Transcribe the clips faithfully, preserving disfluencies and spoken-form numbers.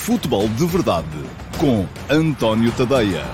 Futebol de Verdade com António Tadeia.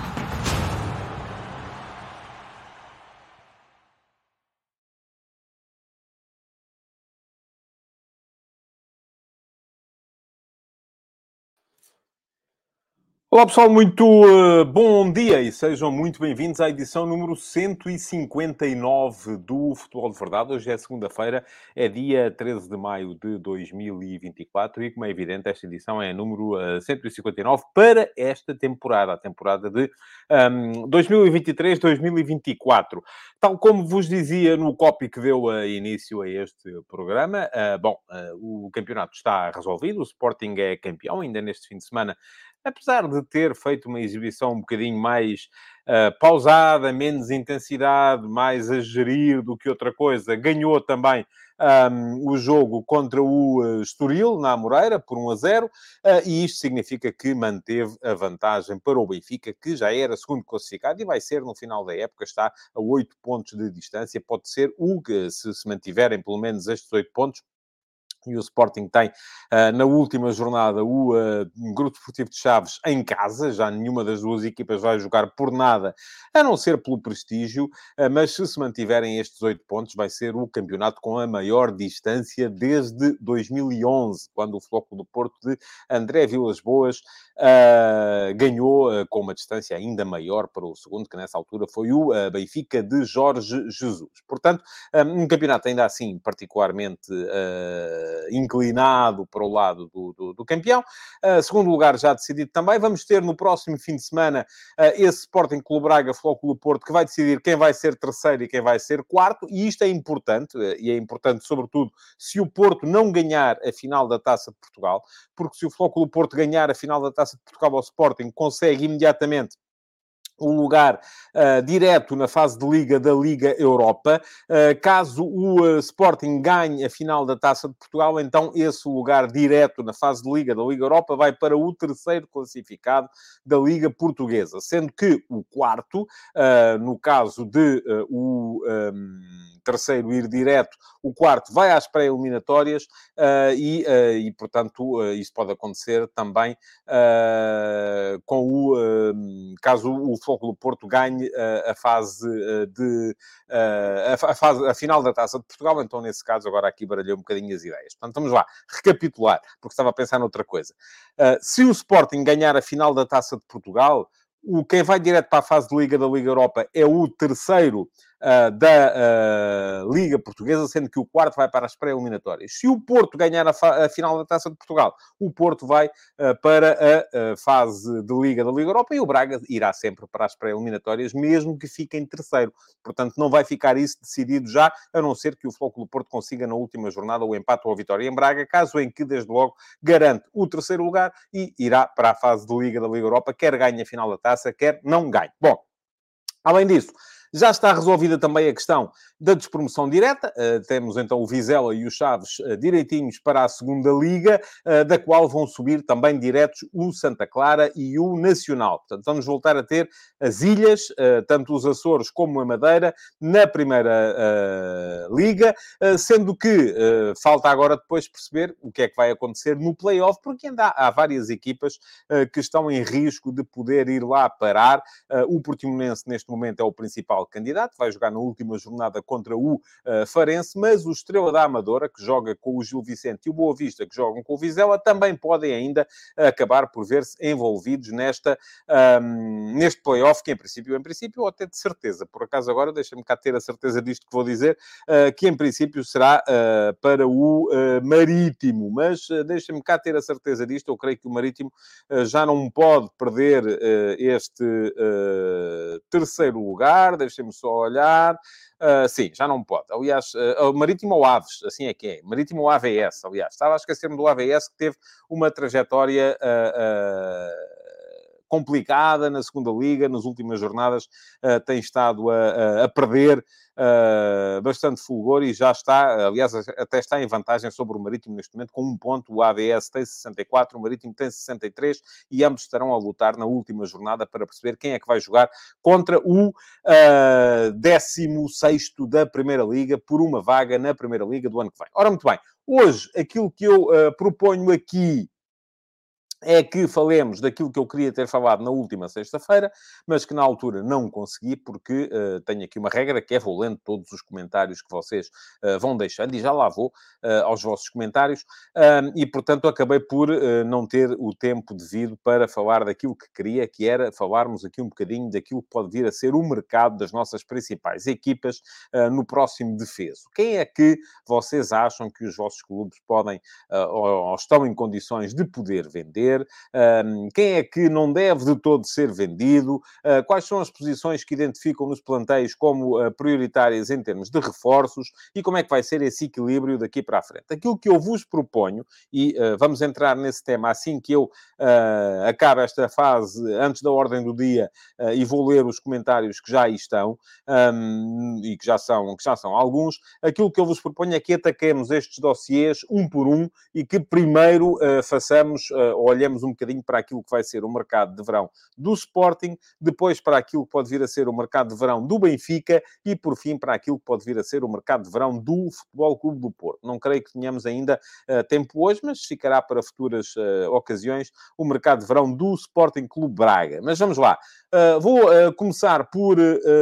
Olá pessoal, muito uh, bom dia e sejam muito bem-vindos à edição número cento e cinquenta e nove do Futebol de Verdade. Hoje é segunda-feira, é dia treze de maio de dois mil e vinte e quatro e, como é evidente, esta edição é a número uh, cento e cinquenta e nove para esta temporada, a temporada de um, dois mil e vinte e três dois mil e vinte e quatro. Tal como vos dizia no copy que deu uh, início a este programa, uh, bom, uh, o campeonato está resolvido, o Sporting é campeão, ainda neste fim de semana. Apesar de ter feito uma exibição um bocadinho mais uh, pausada, menos intensidade, mais a gerir do que outra coisa, ganhou também um, o jogo contra o uh, Estoril, na Amoreira, por um a zero, uh, e isto significa que manteve a vantagem para o Benfica, que já era segundo classificado e vai ser, no final da época, está a oito pontos de distância. Pode ser o que, se se mantiverem pelo menos estes oito pontos, e o Sporting tem, uh, na última jornada, o uh, Grupo Desportivo de Chaves em casa. Já nenhuma das duas equipas vai jogar por nada, a não ser pelo prestígio, uh, mas se se mantiverem estes oito pontos, vai ser o campeonato com a maior distância desde dois mil e onze, quando o Flóculo do Porto de André Vilas-Boas uh, ganhou uh, com uma distância ainda maior para o segundo, que nessa altura foi o uh, Benfica de Jorge Jesus. Portanto, um, um campeonato ainda assim particularmente Uh, inclinado para o lado do, do, do campeão. Uh, segundo lugar já decidido também. Vamos ter no próximo fim de semana uh, esse Sporting Clube Braga, Flóculo Porto, que vai decidir quem vai ser terceiro e quem vai ser quarto, e isto é importante, uh, e é importante sobretudo se o Porto não ganhar a final da Taça de Portugal, porque se o Flóculo Porto ganhar a final da Taça de Portugal ao Sporting, consegue imediatamente um lugar uh, direto na fase de Liga da Liga Europa. Uh, caso o uh, Sporting ganhe a final da Taça de Portugal, então esse lugar direto na fase de Liga da Liga Europa vai para o terceiro classificado da Liga Portuguesa, sendo que o quarto, uh, no caso de uh, o um, terceiro ir direto, o quarto vai às pré-eliminatórias uh, e, uh, e, portanto, uh, isso pode acontecer também uh, com o... Uh, caso o Flóculo Porto ganhe uh, a fase uh, de... Uh, a, a, fase, a final da Taça de Portugal. Então, nesse caso, agora aqui baralhei um bocadinho as ideias. Portanto, vamos lá, recapitular, porque estava a pensar noutra coisa. Uh, se o Sporting ganhar a final da Taça de Portugal, o, quem vai direto para a fase de Liga da Liga Europa é o terceiro Uh, da uh, Liga Portuguesa, sendo que o quarto vai para as pré-eliminatórias. Se o Porto ganhar a, fa- a final da Taça de Portugal, o Porto vai uh, para a, a fase de Liga da Liga Europa e o Braga irá sempre para as pré-eliminatórias, mesmo que fique em terceiro. Portanto, não vai ficar isso decidido já, a não ser que o Flóculo Porto consiga na última jornada o empate ou a vitória em Braga, caso em que, desde logo, garante o terceiro lugar e irá para a fase de Liga da Liga Europa, quer ganhe a final da Taça, quer não ganhe. Bom, além disso, já está resolvida também a questão da despromoção direta. Uh, temos então o Vizela e o Chaves uh, direitinhos para a segunda Liga, uh, da qual vão subir também diretos o Santa Clara e o Nacional. Portanto, vamos voltar a ter as ilhas, uh, tanto os Açores como a Madeira, na primeira uh, Liga, uh, sendo que uh, falta agora depois perceber o que é que vai acontecer no play-off, porque ainda há, há várias equipas uh, que estão em risco de poder ir lá parar. Uh, o Portimonense, neste momento, é o principal candidato, vai jogar na última jornada contra o uh, Farense, mas o Estrela da Amadora, que joga com o Gil Vicente, e o Boa Vista, que jogam com o Vizela, também podem ainda acabar por ver-se envolvidos nesta, um, neste play-off, que em princípio, em princípio, ou até de certeza, por acaso agora, deixa-me cá ter a certeza disto que vou dizer, uh, que em princípio será uh, para o uh, Marítimo, mas uh, deixa-me cá ter a certeza disto. Eu creio que o Marítimo uh, já não pode perder uh, este uh, terceiro lugar. Deixem-me só olhar. Uh, sim, já não pode. Aliás, uh, Marítimo ou Aves, assim é que é. Marítimo ou A V S, aliás. Estava a esquecer-me do A V S, que teve uma trajetória uh, uh, complicada na segunda Liga. Nas últimas jornadas uh, tem estado a, a, a perder Uh, bastante fulgor e já está, aliás, até está em vantagem sobre o Marítimo neste momento, com um ponto. O A V S tem sessenta e quatro, o Marítimo tem sessenta e três, e ambos estarão a lutar na última jornada para perceber quem é que vai jogar contra o uh, décimo sexto da Primeira Liga, por uma vaga na Primeira Liga do ano que vem. Ora, muito bem, hoje aquilo que eu uh, proponho aqui é que falemos daquilo que eu queria ter falado na última sexta-feira, mas que na altura não consegui, porque uh, tenho aqui uma regra que é vou lendo todos os comentários que vocês uh, vão deixando, e já lá vou uh, aos vossos comentários, uh, e portanto acabei por uh, não ter o tempo devido para falar daquilo que queria, que era falarmos aqui um bocadinho daquilo que pode vir a ser o mercado das nossas principais equipas uh, no próximo defeso. Quem é que vocês acham que os vossos clubes podem, uh, ou, ou estão em condições de poder vender? Um, quem é que não deve de todo ser vendido? Uh, quais são as posições que identificam nos plantéis como uh, prioritárias em termos de reforços? E como é que vai ser esse equilíbrio daqui para a frente? Aquilo que eu vos proponho, e uh, vamos entrar nesse tema assim que eu uh, acabe esta fase, antes da ordem do dia, uh, e vou ler os comentários que já aí estão, um, e que já, são, que já são alguns. Aquilo que eu vos proponho é que ataquemos estes dossiês um por um e que primeiro uh, façamos, uh, olhemos um bocadinho para aquilo que vai ser o mercado de verão do Sporting, depois para aquilo que pode vir a ser o mercado de verão do Benfica e, por fim, para aquilo que pode vir a ser o mercado de verão do Futebol Clube do Porto. Não creio que tenhamos ainda uh, tempo hoje, mas ficará para futuras uh, ocasiões o mercado de verão do Sporting Clube Braga. Mas vamos lá. Uh, vou uh, começar por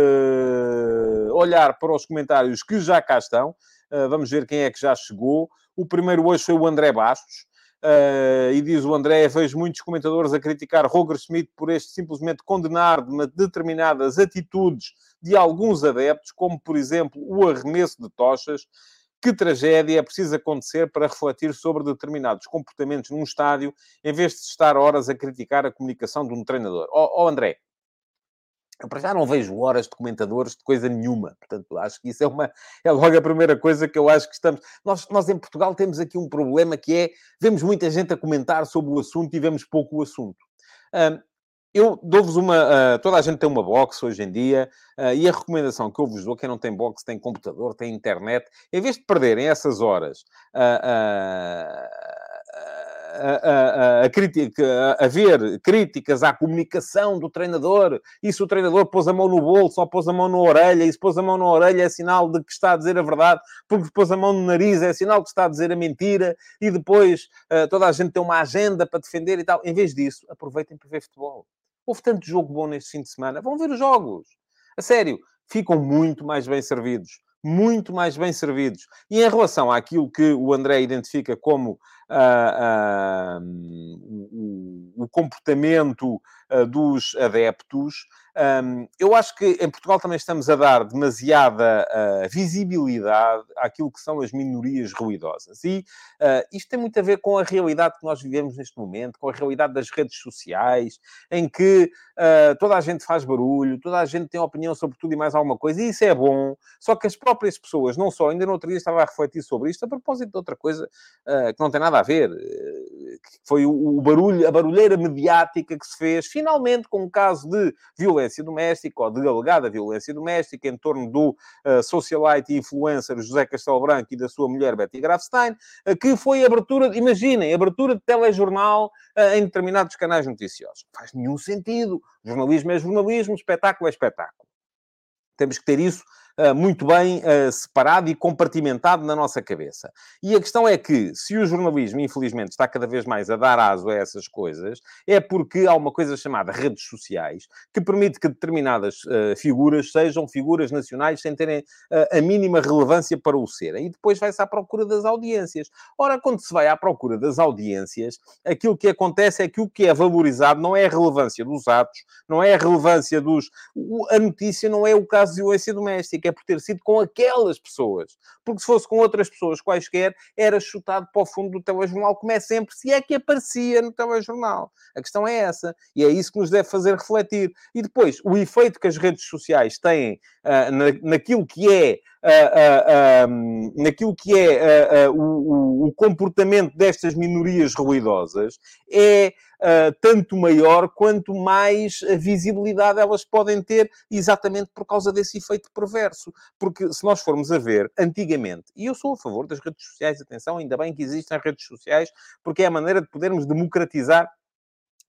uh, olhar para os comentários que já cá estão. Uh, vamos ver quem é que já chegou. O primeiro hoje foi o André Bastos. Uh, e diz o André, vejo muitos comentadores a criticar Roger Schmidt por este simplesmente condenar de determinadas atitudes de alguns adeptos, como, por exemplo, o arremesso de tochas. Que tragédia é preciso acontecer para refletir sobre determinados comportamentos num estádio, em vez de estar horas a criticar a comunicação de um treinador. Ó oh, oh, André, eu para já não vejo horas de comentadores de coisa nenhuma. Portanto, acho que isso é, uma, é logo a primeira coisa que eu acho que estamos... Nós, nós em Portugal temos aqui um problema que é... Vemos muita gente a comentar sobre o assunto e vemos pouco o assunto. Um, eu dou-vos uma... Uh, toda a gente tem uma box hoje em dia uh, e a recomendação que eu vos dou, quem não tem box, tem computador, tem internet, em vez de perderem essas horas... Uh, uh, A, a, a, crítica, a ver críticas à comunicação do treinador, e se o treinador pôs a mão no bolso ou pôs a mão na orelha, e se pôs a mão na orelha é sinal de que está a dizer a verdade, porque pôs a mão no nariz é sinal que está a dizer a mentira, e depois uh, toda a gente tem uma agenda para defender e tal. Em vez disso, aproveitem para ver futebol. Houve tanto jogo bom neste fim de semana. Vão ver os jogos. A sério, ficam muito mais bem servidos. Muito mais bem servidos. E em relação àquilo que o André identifica como uh, uh, o, o comportamento uh, dos adeptos, um, eu acho que em Portugal também estamos a dar demasiada uh, visibilidade àquilo que são as minorias ruidosas. E uh, isto tem muito a ver com a realidade que nós vivemos neste momento, com a realidade das redes sociais, em que uh, toda a gente faz barulho, toda a gente tem opinião sobre tudo e mais alguma coisa, e isso é bom. Só que as próprias pessoas, não só, ainda no outro dia estava a refletir sobre isto, a propósito de outra coisa uh, que não tem nada a ver, uh, que foi o, o barulho, a barulheira mediática que se fez, finalmente, com um caso de violência doméstica, ou de alegada violência doméstica, em torno do uh, socialite e influencer José Castelo Branco e da sua mulher Betty Grafstein, uh, que foi abertura, imaginem, abertura de telejornal uh, em determinados canais noticiosos. Não faz nenhum sentido. Jornalismo é jornalismo, espetáculo é espetáculo. Temos que ter isso uh, muito bem uh, separado e compartimentado na nossa cabeça. E a questão é que, se o jornalismo, infelizmente, está cada vez mais a dar aso a essas coisas, é porque há uma coisa chamada redes sociais, que permite que determinadas uh, figuras sejam figuras nacionais sem terem uh, a mínima relevância para o serem. E depois vai-se à procura das audiências. Ora, quando se vai à procura das audiências, aquilo que acontece é que o que é valorizado não é a relevância dos atos, não é a relevância dos... A notícia não é o caso de violência doméstica, é por ter sido com aquelas pessoas. Porque se fosse com outras pessoas quaisquer, era chutado para o fundo do telejornal, como é sempre, se é que aparecia no telejornal. A questão é essa. E é isso que nos deve fazer refletir. E depois, o efeito que as redes sociais têm uh, na, naquilo que é Uh, uh, uh, naquilo que é uh, uh, o, o comportamento destas minorias ruidosas é uh, tanto maior quanto mais visibilidade elas podem ter, exatamente por causa desse efeito perverso. Porque se nós formos a ver, antigamente, e eu sou a favor das redes sociais, atenção, ainda bem que existem as redes sociais, porque é a maneira de podermos democratizar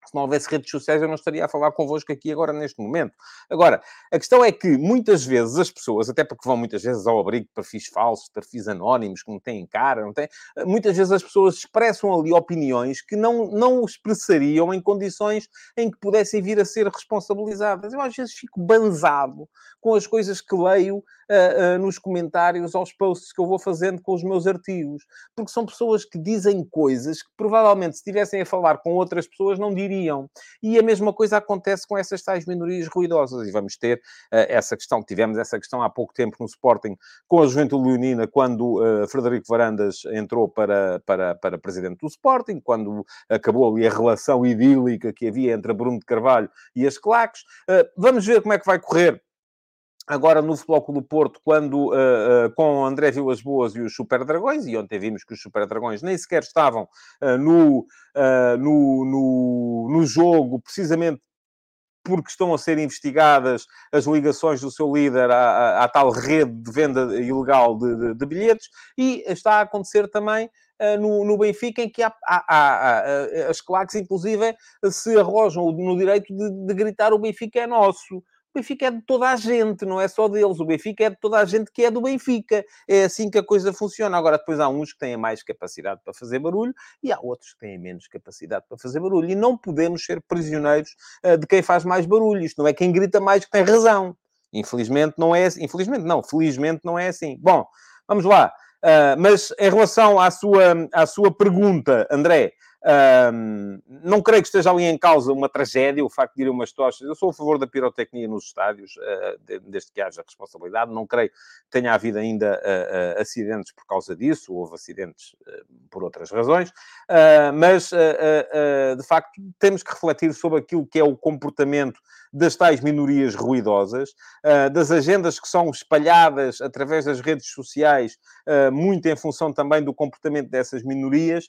Se não houvesse redes sociais, eu não estaria a falar convosco aqui agora, neste momento. Agora, a questão é que, muitas vezes, as pessoas, até porque vão muitas vezes ao abrigo de perfis falsos, perfis anónimos, que não têm cara, não têm... Muitas vezes as pessoas expressam ali opiniões que não, não expressariam em condições em que pudessem vir a ser responsabilizadas. Eu, às vezes, fico banzado com as coisas que leio uh, uh, nos comentários aos posts que eu vou fazendo com os meus artigos. Porque são pessoas que dizem coisas que, provavelmente, se estivessem a falar com outras pessoas, não diriam. E a mesma coisa acontece com essas tais minorias ruidosas. E vamos ter uh, essa questão. Tivemos essa questão há pouco tempo no Sporting com a Juventude Leonina, quando uh, Frederico Varandas entrou para, para, para presidente do Sporting, quando acabou ali a relação idílica que havia entre a Bruno de Carvalho e as claques. Uh, vamos ver como é que vai correr agora no Futebol Clube do Porto, quando, uh, uh, com André Vilas Boas e os Super Dragões, e ontem vimos que os Super Dragões nem sequer estavam uh, no, uh, no, no, no jogo, precisamente porque estão a ser investigadas as ligações do seu líder à, à, à tal rede de venda ilegal de, de, de bilhetes, e está a acontecer também uh, no, no Benfica, em que há, há, há, há, as claques, inclusive, se arrojam no direito de, de gritar: o Benfica é nosso. O Benfica é de toda a gente, não é só deles. O Benfica é de toda a gente que é do Benfica. É assim que a coisa funciona. Agora, depois há uns que têm mais capacidade para fazer barulho e há outros que têm menos capacidade para fazer barulho. E não podemos ser prisioneiros uh, de quem faz mais barulho. Isto não é quem grita mais que tem razão. Infelizmente não é assim. Infelizmente não. Felizmente não é assim. Bom, vamos lá. Uh, mas em relação à sua, à sua pergunta, André... Um, não creio que esteja ali em causa uma tragédia, o facto de ir a umas tochas. Eu sou a favor da pirotecnia nos estádios, uh, desde que haja responsabilidade. Não creio que tenha havido ainda uh, uh, acidentes por causa disso. Houve acidentes uh, por outras razões. Uh, mas, uh, uh, uh, de facto, temos que refletir sobre aquilo que é o comportamento das tais minorias ruidosas, uh, das agendas que são espalhadas através das redes sociais, uh, muito em função também do comportamento dessas minorias.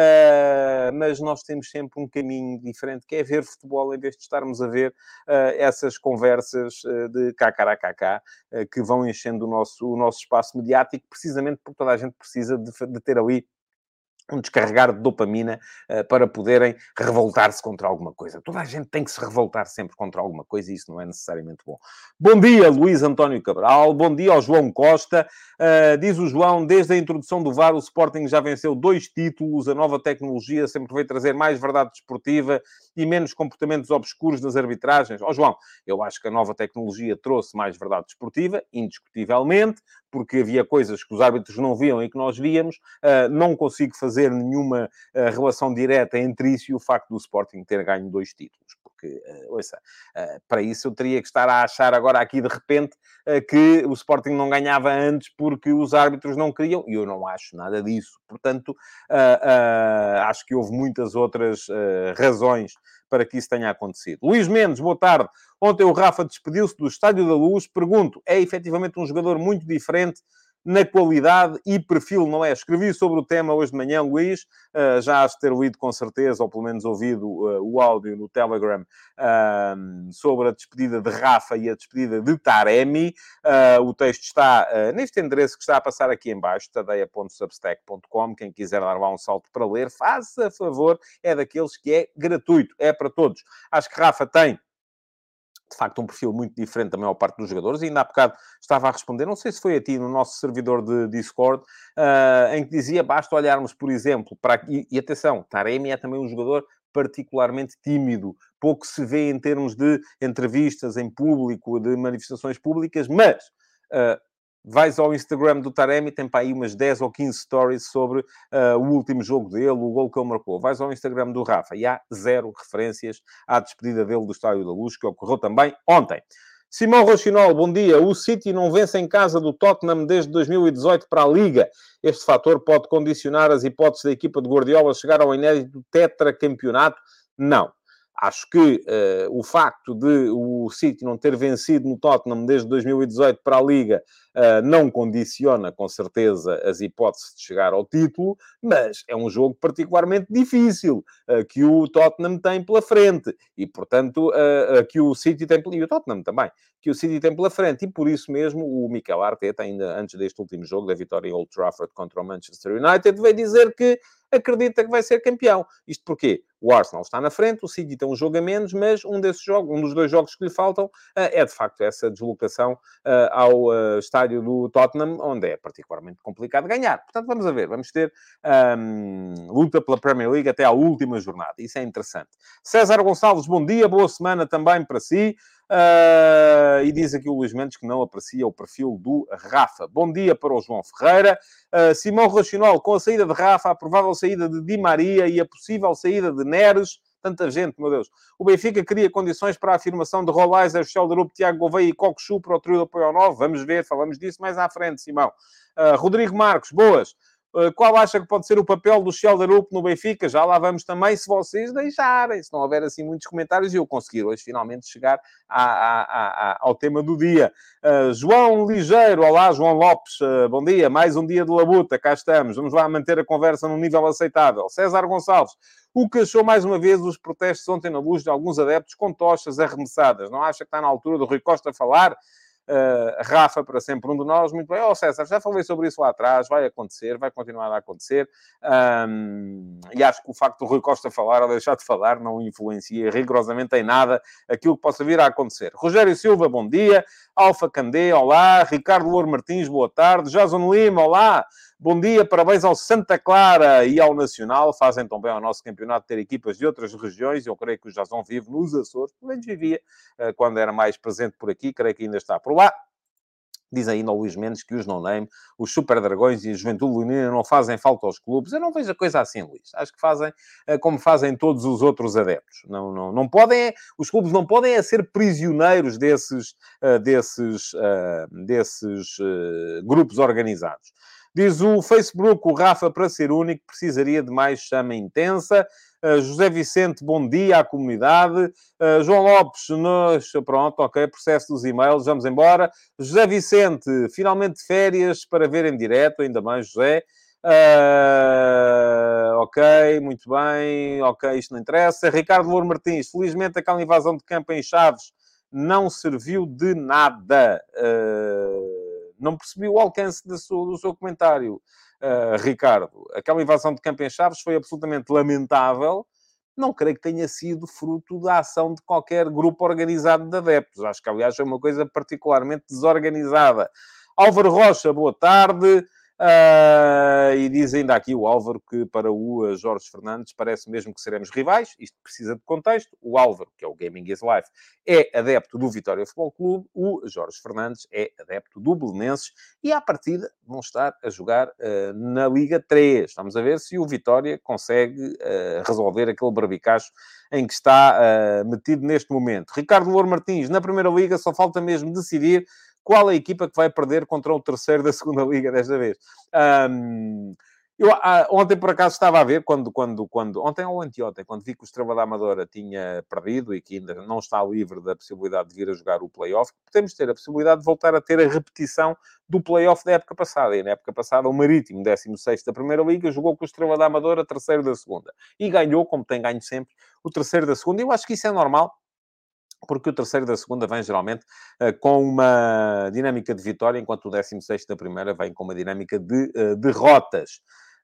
Uh, mas nós temos sempre um caminho diferente, que é ver futebol em vez de estarmos a ver uh, essas conversas uh, de cacaracacá uh, que vão enchendo o nosso, o nosso espaço mediático, precisamente porque toda a gente precisa de, de ter ali um descarregar de dopamina uh, para poderem revoltar-se contra alguma coisa. Toda a gente tem que se revoltar sempre contra alguma coisa e isso não é necessariamente bom. Bom dia, Luís António Cabral. Bom dia ao João Costa. Uh, diz o João, desde a introdução do V A R, o Sporting já venceu dois títulos. A nova tecnologia sempre veio trazer mais verdade desportiva e menos comportamentos obscuros nas arbitragens. Ó, oh, João, eu acho que a nova tecnologia trouxe mais verdade desportiva, indiscutivelmente, porque havia coisas que os árbitros não viam e que nós víamos. Uh, não consigo fazer nenhuma uh, relação direta entre isso e o facto do Sporting ter ganho dois títulos. Porque, uh, ouça, uh, para isso eu teria que estar a achar agora aqui de repente uh, que o Sporting não ganhava antes porque os árbitros não queriam. E eu não acho nada disso. Portanto, uh, uh, acho que houve muitas outras uh, razões para que isso tenha acontecido. Luís Mendes, boa tarde. Ontem o Rafa despediu-se do Estádio da Luz. Pergunto, é efetivamente um jogador muito diferente na qualidade e perfil, não é? Escrevi sobre o tema hoje de manhã, Luís. Uh, já has de ter lido com certeza, ou pelo menos ouvido uh, o áudio no Telegram, uh, sobre a despedida de Rafa e a despedida de Taremi. Uh, o texto está uh, neste endereço que está a passar aqui em baixo, tadeia ponto substack ponto com. Quem quiser dar lá um salto para ler, faça favor. É daqueles que é gratuito. É para todos. Acho que Rafa tem de facto, um perfil muito diferente da maior parte dos jogadores. E ainda há bocado estava a responder, não sei se foi a ti, no nosso servidor de Discord, uh, em que dizia, basta olharmos, por exemplo, para... E, e atenção, Taremi é também um jogador particularmente tímido. Pouco se vê em termos de entrevistas em público, de manifestações públicas, mas... Uh, vais ao Instagram do Taremi, tem para aí umas dez ou quinze stories sobre uh, o último jogo dele, o gol que ele marcou. Vais ao Instagram do Rafa e há zero referências à despedida dele do Estádio da Luz, que ocorreu também ontem. Simão Rochinol, bom dia. O City não vence em casa do Tottenham desde dois mil e dezoito para a Liga. Este fator pode condicionar as hipóteses da equipa de Guardiola chegar ao inédito tetracampeonato? Não. Acho que uh, o facto de o City não ter vencido no Tottenham desde dois mil e dezoito para a Liga uh, não condiciona, com certeza, as hipóteses de chegar ao título, mas é um jogo particularmente difícil uh, que o Tottenham tem pela frente. E, portanto, uh, uh, que o City tem... E o Tottenham também. Que o City tem pela frente. E, por isso mesmo, o Mikel Arteta, ainda antes deste último jogo, da vitória em Old Trafford contra o Manchester United, veio dizer que acredita que vai ser campeão. Isto porquê? O Arsenal está na frente, o City tem um jogo a menos, mas um desses jogos, um dos dois jogos que lhe faltam, é de facto essa deslocação ao estádio do Tottenham, onde é particularmente complicado ganhar. Portanto, vamos a ver, vamos ter um, luta pela Premier League até à última jornada. Isso é interessante. César Gonçalves, bom dia, boa semana também para si. Uh, e diz aqui o Luís Mendes que não aprecia o perfil do Rafa. Bom dia para o João Ferreira. Uh, Simão Racional, com a saída de Rafa, a provável saída de Di Maria e a possível saída de Neres. Tanta gente, meu Deus. O Benfica cria condições para a afirmação de Rolaiser, Schelderup, Tiago Gouveia e Cockchu para o trio de apoio ao nove. Vamos ver, falamos disso mais à frente, Simão. Uh, Rodrigo Marcos, boas. Uh, qual acha que pode ser o papel do Schelderup no Benfica? Já lá vamos também, se vocês deixarem. Se não houver assim muitos comentários e eu conseguir hoje finalmente chegar à, à, à, ao tema do dia. Uh, João Ligeiro, olá, João Lopes, uh, bom dia. Mais um dia de labuta, cá estamos. Vamos lá manter a conversa num nível aceitável. César Gonçalves, o que achou mais uma vez os protestos ontem na Luz de alguns adeptos com tochas arremessadas? Não acha que está na altura do Rui Costa falar? Uh, Rafa, para sempre um de nós, muito bem. Oh, César, já falei sobre isso lá atrás, vai acontecer, vai continuar a acontecer. Um, e acho que o facto do Rui Costa falar ou deixar de falar não influencia rigorosamente em nada aquilo que possa vir a acontecer. Rogério Silva, bom dia. Alfa Candé, olá. Ricardo Louro Martins, boa tarde. Jason Lima, olá. Bom dia, parabéns ao Santa Clara e ao Nacional. Fazem tão bem ao nosso campeonato ter equipas de outras regiões. Eu creio que o Jason vive nos Açores, pelo menos vivia quando era mais presente por aqui. Creio que ainda está por lá. Diz ainda o Luís Mendes que os no-name, os Super Dragões e a Juventude Leonina não fazem falta aos clubes. Eu não vejo a coisa assim, Luís. Acho que fazem como fazem todos os outros adeptos. Não, não, não podem, os clubes não podem é ser prisioneiros desses, desses, desses grupos organizados. Diz o Facebook, o Rafa, para ser único, precisaria de mais chama intensa. Uh, José Vicente, bom dia à comunidade. Uh, João Lopes, nós... pronto, ok, processo dos e-mails, vamos embora. José Vicente, finalmente férias para ver em direto, ainda bem, José. Uh, ok, muito bem, ok, isto não interessa. Ricardo Louro Martins, felizmente aquela invasão de campo em Chaves não serviu de nada. Uh... Não percebi o alcance do seu, do seu comentário, uh, Ricardo. Aquela invasão de campo em Chaves foi absolutamente lamentável. Não creio que tenha sido fruto da ação de qualquer grupo organizado de adeptos. Acho que, aliás, foi uma coisa particularmente desorganizada. Álvaro Rocha, boa tarde. Uh, e diz ainda aqui o Álvaro que para o Jorge Fernandes parece mesmo que seremos rivais. Isto precisa de contexto. O Álvaro, que é o Gaming is Life, é adepto do Vitória Futebol Clube. O Jorge Fernandes é adepto do Belenenses. E, à partida, vão estar a jogar uh, na Liga três. Vamos a ver se o Vitória consegue uh, resolver aquele barbicacho em que está uh, metido neste momento. Ricardo Louro Martins, na Primeira Liga, só falta mesmo decidir qual é a equipa que vai perder contra o terceiro da segunda Liga desta vez. Um, eu ah, ontem, por acaso, estava a ver, quando, quando, quando, ontem ou anteontem, quando vi que o Estrela da Amadora tinha perdido e que ainda não está livre da possibilidade de vir a jogar o play-off, podemos ter a possibilidade de voltar a ter a repetição do play-off da época passada. E na época passada, o Marítimo, décimo sexto da Primeira Liga, jogou com o Estrela da Amadora, terceiro da segunda. E ganhou, como tem ganho sempre, o terceiro da segunda. Eu acho que isso é normal, porque o terceiro da segunda vem geralmente uh, com uma dinâmica de vitória, enquanto o décimo sexto da primeira vem com uma dinâmica de uh, derrotas.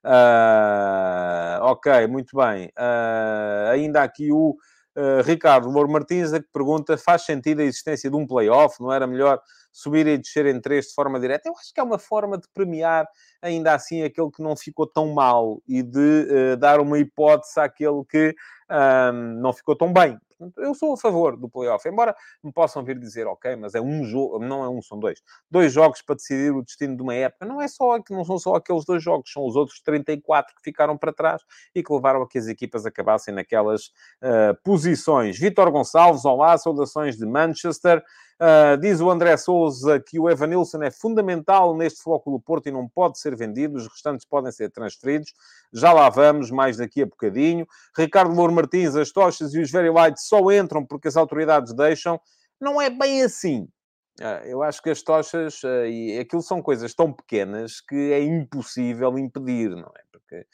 Uh, ok, muito bem. Uh, ainda aqui o uh, Ricardo Louro Martins, a que pergunta, faz sentido a existência de um play-off? Não era melhor subir e descer em três de forma direta? Eu acho que é uma forma de premiar, ainda assim, aquele que não ficou tão mal e de uh, dar uma hipótese àquele que uh, não ficou tão bem. Eu sou a favor do play-off, embora me possam vir dizer, ok, mas é um jogo, não é um, são dois. Dois jogos para decidir o destino de uma época. Não é só, não são só aqueles dois jogos, são os outros trinta e quatro que ficaram para trás e que levaram a que as equipas acabassem naquelas uh, posições. Vítor Gonçalves, olá, saudações de Manchester. Uh, diz o André Sousa que o Evanilson é fundamental neste Futebol do Porto e não pode ser vendido, os restantes podem ser transferidos. Já lá vamos, mais daqui a bocadinho. Ricardo Louro Martins, as tochas e os very light só entram porque as autoridades deixam. Não é bem assim. Uh, eu acho que as tochas, uh, e aquilo são coisas tão pequenas que é impossível impedir, não é? Porque...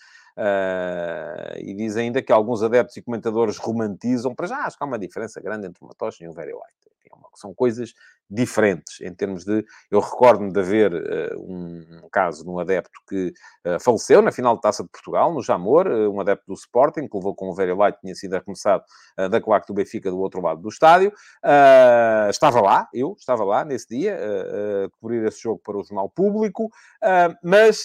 Uh, e diz ainda que alguns adeptos e comentadores romantizam. Para já, acho que há uma diferença grande entre uma tocha e um very light. enfim, são coisas diferentes em termos de... Eu recordo-me de haver uh, um, um caso de um adepto que uh, faleceu na final de Taça de Portugal, no Jamor, uh, um adepto do Sporting, que levou com o Very Light, tinha sido arremessado uh, da claque do Benfica do outro lado do estádio. Uh, estava lá, eu estava lá nesse dia, uh, uh, cobrir esse jogo para o Jornal Público, uh, mas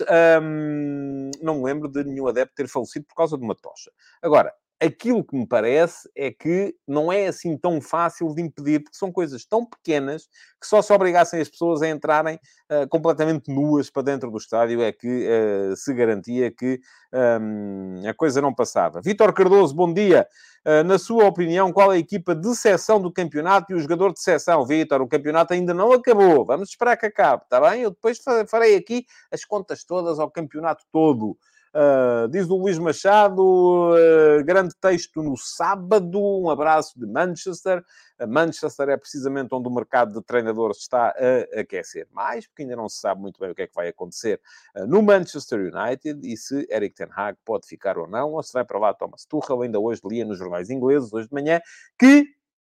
um, não me lembro de nenhum adepto ter falecido por causa de uma tocha. Agora, aquilo que me parece é que não é assim tão fácil de impedir, porque são coisas tão pequenas que só se obrigassem as pessoas a entrarem uh, completamente nuas para dentro do estádio é que uh, se garantia que um, a coisa não passava. Vítor Cardoso, bom dia. Uh, na sua opinião, qual é a equipa de seção do campeonato e o jogador de seção? Vítor, o campeonato ainda não acabou. Vamos esperar que acabe, está bem? Eu depois farei aqui as contas todas ao campeonato todo. Uh, diz o Luís Machado, uh, grande texto no sábado, um abraço de Manchester. Uh, Manchester é precisamente onde o mercado de treinadores está a aquecer mais, porque ainda não se sabe muito bem o que é que vai acontecer uh, no Manchester United e se Erik ten Hag pode ficar ou não, ou se vai para lá Thomas Tuchel. Ainda hoje lia nos jornais ingleses, hoje de manhã, que...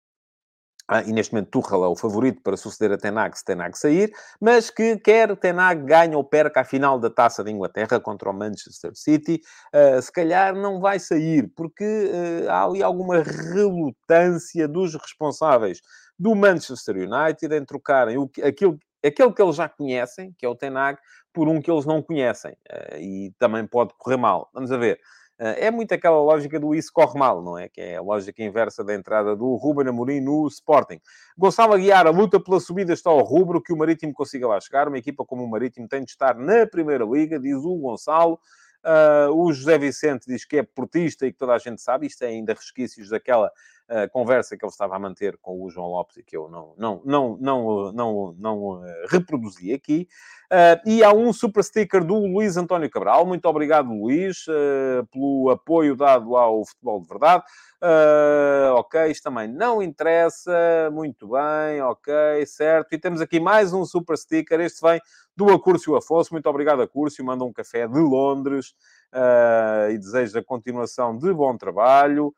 Ah, e neste momento Tuchel é o favorito para suceder a Ten Hag se Ten Hag sair, mas que quer Ten Hag ganhe ou perca a final da Taça de Inglaterra contra o Manchester City, uh, se calhar não vai sair, porque uh, há ali alguma relutância dos responsáveis do Manchester United em trocarem o que, aquilo, aquele que eles já conhecem, que é o Ten Hag, por um que eles não conhecem. Uh, e também pode correr mal. Vamos a ver. É muito aquela lógica do isso corre mal, não é? Que é a lógica inversa da entrada do Ruben Amorim no Sporting. Gonçalo Aguiar, a luta pela subida está ao rubro, que o Marítimo consiga lá chegar. Uma equipa como o Marítimo tem de estar na Primeira Liga, diz o Gonçalo. Uh, o José Vicente diz que é portista e que toda a gente sabe. Isto é ainda resquícios daquela uh, conversa que ele estava a manter com o João Lopes e que eu não, não, não, não, não, não uh, reproduzi aqui. Uh, e há um super sticker do Luís António Cabral. Muito obrigado, Luís, uh, pelo apoio dado ao Futebol de Verdade. Uh, ok, isto também não interessa. Muito bem, ok, certo. E temos aqui mais um super sticker. Este vem do Acúrcio Afonso. Muito obrigado, Acúrcio. Manda um café de Londres uh, e deseja a continuação de bom trabalho.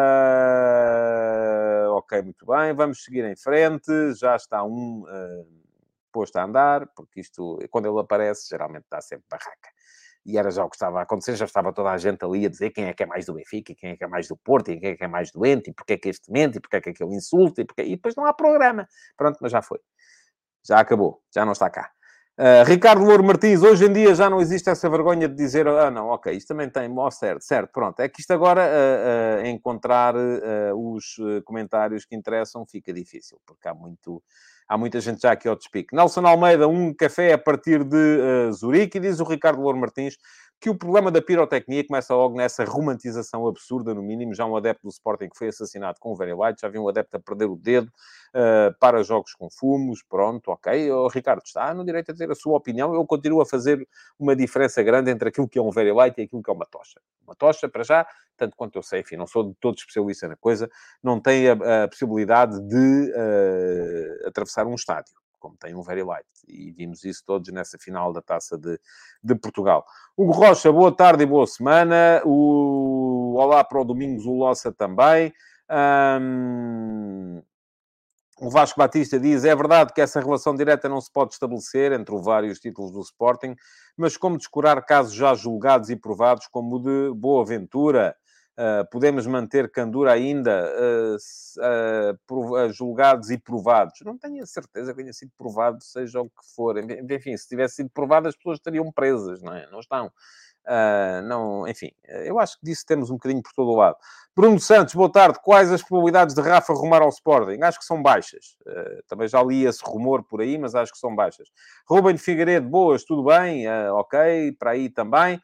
Uh, ok, muito bem. Vamos seguir em frente. Já está um... Uh, posto a andar, porque isto, quando ele aparece, geralmente dá sempre barraca. E era já o que estava a acontecer, já estava toda a gente ali a dizer quem é que é mais do Benfica, quem é que é mais do Porto, e quem é que é mais doente, e porque é que este mente, e porque é que aquele insulta, e, porque... e depois não há programa. Pronto, mas já foi. Já acabou, já não está cá. Uh, Ricardo Louro Martins, hoje em dia já não existe essa vergonha de dizer, ah não, ok, isto também tem, oh, certo, certo, pronto. É que isto agora, uh, uh, encontrar uh, os comentários que interessam, fica difícil, porque há muito... Há muita gente já aqui ao despique. Nelson Almeida, um café a partir de uh, Zurique. E diz o Ricardo Louro Martins que o problema da pirotecnia começa logo nessa romantização absurda, no mínimo. Já um adepto do Sporting que foi assassinado com o Very Light. Já vi um adepto a perder o dedo uh, para jogos com fumos. Pronto, ok. O Ricardo está no direito a ter a sua opinião. Eu continuo a fazer uma diferença grande entre aquilo que é um Very Light e aquilo que é uma tocha. Uma tocha, para já, tanto quanto eu sei, enfim, não sou de todo especialista na coisa, não tem a, a possibilidade de uh, atravessar um estádio, como tem um Very Light. E vimos isso todos nessa final da Taça de, de Portugal. Hugo Rocha, boa tarde e boa semana. O... Olá para o Domingos, o Lossa também. Um... O Vasco Batista diz, é verdade que essa relação direta não se pode estabelecer entre o V A R e os títulos do Sporting, mas como descurar casos já julgados e provados, como o de Boaventura? Uh, podemos manter Candura ainda uh, uh, julgados e provados? Não tenho a certeza que tenha sido provado, seja o que for. Enfim, se tivesse sido provado, as pessoas estariam presas, não é? Não estão. Uh, não, enfim, eu acho que disso temos um bocadinho por todo o lado. Bruno Santos, boa tarde. Quais as probabilidades de Rafa rumar ao Sporting? Acho que são baixas. Uh, também já li esse rumor por aí, mas acho que são baixas. Ruben Figueiredo, boas, tudo bem? Uh, ok, para aí também.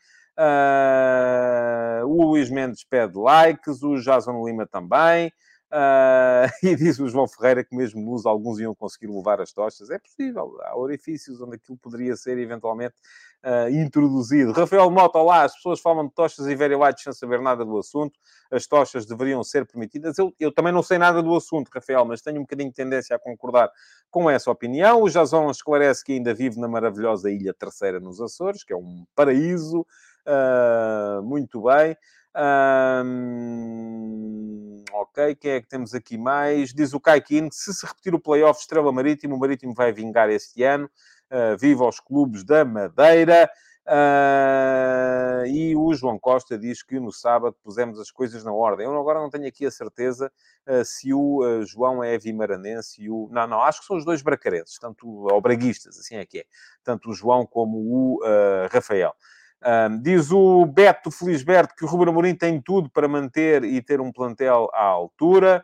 Uh, o Luís Mendes pede likes, o Jason Lima também. Uh, e diz o João Ferreira que mesmo luz alguns iam conseguir levar as tochas. É possível. Há orifícios onde aquilo poderia ser eventualmente uh, introduzido. Rafael Mota, olá. As pessoas falam de tochas e very light sem saber nada do assunto. As tochas deveriam ser permitidas. Eu, eu também não sei nada do assunto, Rafael, mas tenho um bocadinho de tendência a concordar com essa opinião. O Jason esclarece que ainda vive na maravilhosa Ilha Terceira nos Açores, que é um paraíso. Uh, muito bem. Um, ok, quem é que temos aqui mais? Diz o Kaikin que se se repetir o play-off Estrela Marítimo, o Marítimo vai vingar este ano. Uh, viva os clubes da Madeira. Uh, e o João Costa diz que no sábado pusemos as coisas na ordem. Eu agora não tenho aqui a certeza uh, se o uh, João é vimaranense e o... Não, não, acho que são os dois bracarenses, tanto, ou braguistas, assim é que é. Tanto o João como o uh, Rafael. Um, diz o Beto Felisberto que o Ruben Amorim tem tudo para manter e ter um plantel à altura.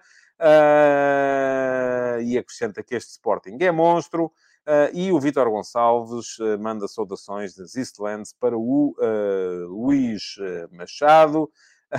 Uh, e acrescenta que este Sporting é monstro. Uh, e o Vítor Gonçalves uh, manda saudações das Eastlands para o uh, Luís Machado.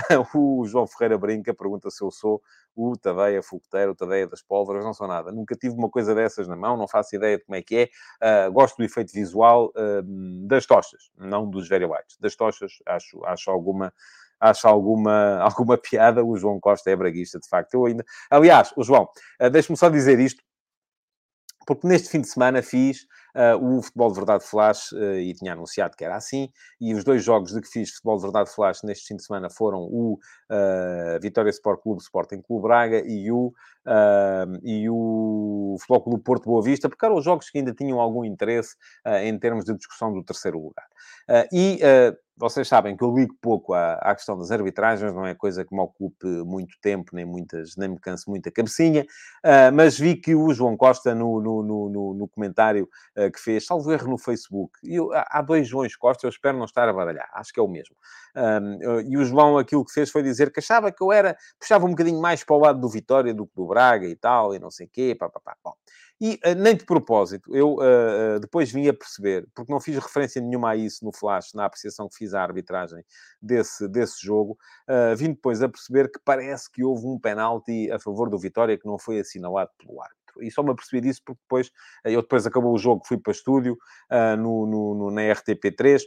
O João Ferreira brinca, pergunta se eu sou o Tadeia Fogoteiro, o Tadeia das Pólvoras. Não sou nada. Nunca tive uma coisa dessas na mão, não faço ideia de como é que é. Uh, gosto do efeito visual uh, das tochas, não dos very whites. Das tochas, acho, acho alguma... Acho alguma, alguma piada. O João Costa é braguista, de facto. Eu ainda... Aliás, o João, uh, deixa-me só dizer isto, porque neste fim de semana fiz uh, o Futebol de Verdade Flash uh, e tinha anunciado que era assim, e os dois jogos de que fiz Futebol de Verdade Flash neste fim de semana foram o uh, Vitória Sport Clube, Sporting Clube Braga e o, uh, e o Futebol Clube Porto Boa Vista, porque eram os jogos que ainda tinham algum interesse uh, em termos de discussão do terceiro lugar. Uh, e... Uh, Vocês sabem que eu ligo pouco à, à questão das arbitragens, não é coisa que me ocupe muito tempo, nem, muitas, nem me canse muita cabecinha, uh, mas vi que o João Costa, no, no, no, no comentário uh, que fez, salvo erro no Facebook, e eu, há dois Joões Costa, eu espero não estar a baralhar, acho que é o mesmo. Um, e o João, aquilo que fez foi dizer que achava que eu era, puxava um bocadinho mais para o lado do Vitória do que do Braga e tal, e não sei o quê, pá, pá, pá. Bom, e uh, nem de propósito, eu uh, uh, depois vim a perceber, porque não fiz referência nenhuma a isso no flash, na apreciação que fiz à arbitragem desse, desse jogo, uh, vim depois a perceber que parece que houve um penalti a favor do Vitória que não foi assinalado pelo árbitro. E só me apercebi disso porque depois, eu depois acabou o jogo, fui para estúdio uh, no, no, no, na R T P três.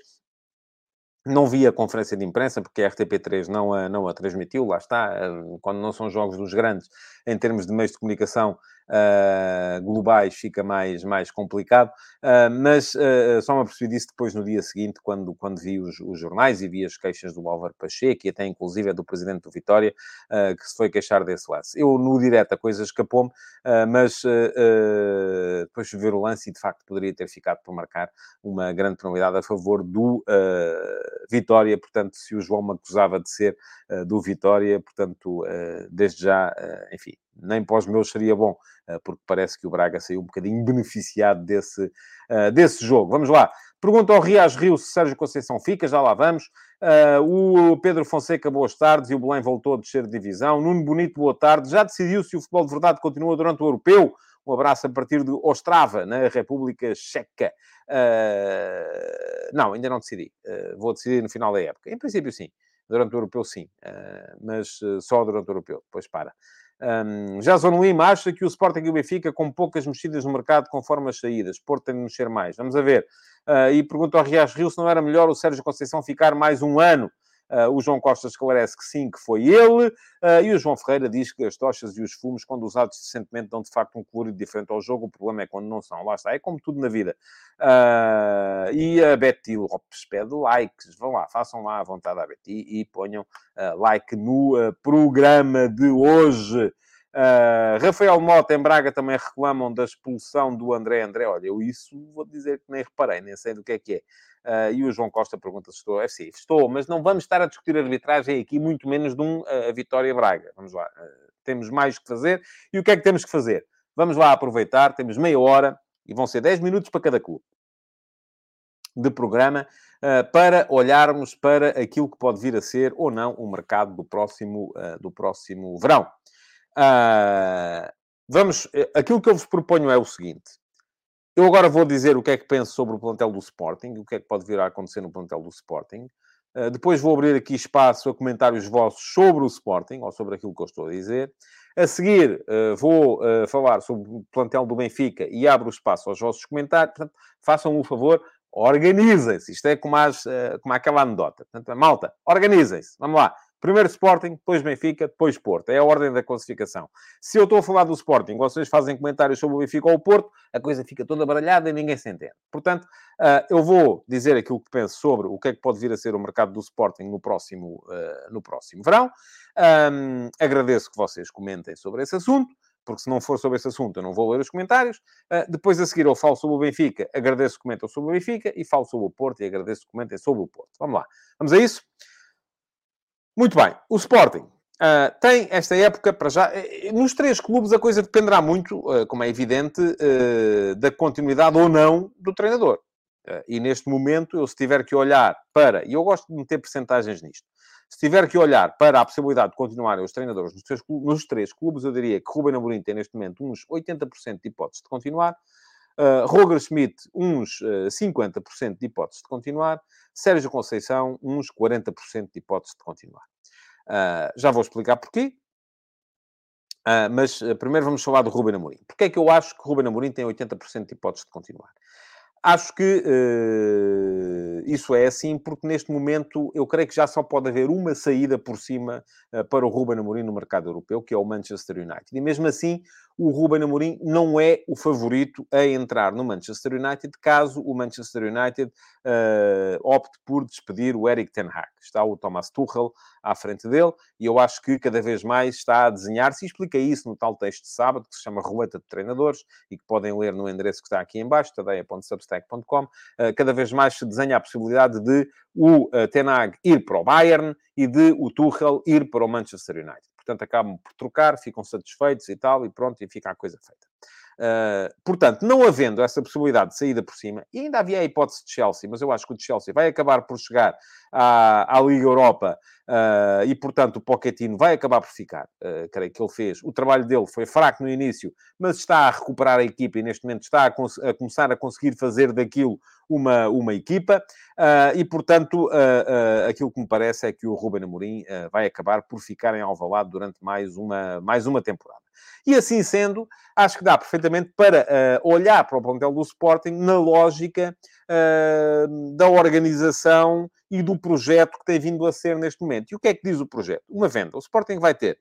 Não vi a conferência de imprensa, porque a R T P três não a, não a transmitiu, lá está. Quando não são jogos dos grandes, em termos de meios de comunicação uh, globais, fica mais, mais complicado. Uh, mas uh, só me apercebi disso depois, no dia seguinte, quando, quando vi os, os jornais e vi as queixas do Álvaro Pacheco, e até inclusive do presidente do Vitória, uh, que se foi queixar desse lance. Eu, no direto, a coisa escapou-me, uh, mas uh, uh, depois de ver o lance, e de facto poderia ter ficado por marcar uma grande penalidade a favor do... Uh, Vitória, portanto, se o João me acusava de ser uh, do Vitória, portanto, uh, desde já, uh, enfim, nem para os meus seria bom, uh, porque parece que o Braga saiu um bocadinho beneficiado desse, uh, desse jogo. Vamos lá. Pergunta ao Rias Rio se Sérgio Conceição fica, já lá vamos. Uh, o Pedro Fonseca, boas tardes, e o Belém voltou a descer de divisão. Nuno Bonito, boa tarde. Já decidiu se o futebol de verdade continua durante o Europeu? Um abraço a partir de Ostrava, na República Checa. Uh, não, ainda não decidi. Uh, vou decidir no final da época. Em princípio, sim. Durante o Europeu, sim. Uh, mas uh, só durante o Europeu. Depois para. Um, Jason Lima acha que o Sporting e o Benfica, com poucas mexidas no mercado, conforme as saídas. Porto tem de mexer mais. Vamos a ver. Uh, e pergunto ao Rias Rio se não era melhor o Sérgio Conceição ficar mais um ano. Uh, o João Costa esclarece que sim, que foi ele. Uh, e o João Ferreira diz que as tochas e os fumos, quando usados decentemente, dão de facto um colorido diferente ao jogo. O problema é quando não são. Lá está. É como tudo na vida. Uh, e a Betty Lopes pede likes. Vão lá, façam lá à vontade à Betty e ponham uh, like no uh, programa de hoje. Uh, Rafael Mota em Braga também reclamam da expulsão do André André. Olha, eu isso vou dizer que nem reparei, nem sei do que é que é. Uh, e o João Costa pergunta se estou. É sim, estou, mas não vamos estar a discutir arbitragem aqui, muito menos de um uh, Vitória Braga. Vamos lá. Uh, temos mais que fazer. E o que é que temos que fazer? Vamos lá aproveitar. Temos meia hora e vão ser dez minutos para cada clube de programa uh, para olharmos para aquilo que pode vir a ser ou não o mercado do próximo, uh, do próximo verão. Uh, vamos, aquilo que eu vos proponho é o seguinte. Eu agora vou dizer o que é que penso sobre o plantel do Sporting, o que é que pode vir a acontecer no plantel do Sporting. Uh, depois vou abrir aqui espaço a comentários vossos sobre o Sporting, ou sobre aquilo que eu estou a dizer. A seguir, uh, vou uh, falar sobre o plantel do Benfica e abro espaço aos vossos comentários. Portanto, façam-me o favor, organizem-se. Isto é como, as, uh, como aquela anedota. Portanto, malta, organizem-se. Vamos lá. Primeiro Sporting, depois Benfica, depois Porto. É a ordem da classificação. Se eu estou a falar do Sporting, vocês fazem comentários sobre o Benfica ou o Porto, a coisa fica toda baralhada e ninguém se entende. Portanto, uh, eu vou dizer aquilo que penso sobre o que é que pode vir a ser o mercado do Sporting no próximo, uh, no próximo verão. Um, agradeço que vocês comentem sobre esse assunto, porque se não for sobre esse assunto eu não vou ler os comentários. Uh, depois a seguir eu falo sobre o Benfica, agradeço que comentem sobre o Benfica, e falo sobre o Porto e agradeço que comentem sobre o Porto. Vamos lá. Vamos a isso? Muito bem. O Sporting uh, tem esta época, para já... Nos três clubes a coisa dependerá muito, uh, como é evidente, uh, da continuidade ou não do treinador. Uh, e neste momento, eu se tiver que olhar para... E eu gosto de meter percentagens nisto. Se tiver que olhar para a possibilidade de continuarem os treinadores nos três, nos três clubes, eu diria que Ruben Amorim tem neste momento uns oitenta por cento de hipóteses de continuar. Uh, Roger Schmidt, uns uh, cinquenta por cento de hipóteses de continuar. Sérgio Conceição, uns quarenta por cento de hipóteses de continuar. Uh, já vou explicar porquê. Uh, mas uh, primeiro vamos falar do Ruben Amorim. Porquê é que eu acho que o Ruben Amorim tem oitenta por cento de hipóteses de continuar? Acho que uh, isso é assim, porque neste momento eu creio que já só pode haver uma saída por cima uh, para o Ruben Amorim no mercado europeu, que é o Manchester United. E mesmo assim, o Ruben Amorim não é o favorito a entrar no Manchester United, caso o Manchester United uh, opte por despedir o Erik ten Hag. Está o Thomas Tuchel à frente dele, e eu acho que cada vez mais está a desenhar-se, e explica isso no tal texto de sábado, que se chama Roleta de Treinadores, e que podem ler no endereço que está aqui em baixo, tadeia ponto substack ponto com. Uh, cada vez mais se desenha a possibilidade de o uh, Ten Hag ir para o Bayern e de o Tuchel ir para o Manchester United. Portanto, acabam por trocar, ficam satisfeitos e tal, e pronto, e fica a coisa feita. Uh, portanto, não havendo essa possibilidade de saída por cima, e ainda havia a hipótese de Chelsea, mas eu acho que o de Chelsea vai acabar por chegar à, à Liga Europa, uh, e, portanto, o Pochettino vai acabar por ficar. Uh, creio que ele fez. O trabalho dele foi fraco no início, mas está a recuperar a equipa e, neste momento, está a, a começar a conseguir fazer daquilo uma, uma equipa. Uh, e, portanto, uh, uh, aquilo que me parece é que o Ruben Amorim uh, vai acabar por ficar em Alvalade durante mais uma, mais uma temporada. E assim sendo, acho que dá perfeitamente para uh, olhar para o plantel do Sporting na lógica uh, da organização e do projeto que tem vindo a ser neste momento. E o que é que diz o projeto? Uma venda. O Sporting vai ter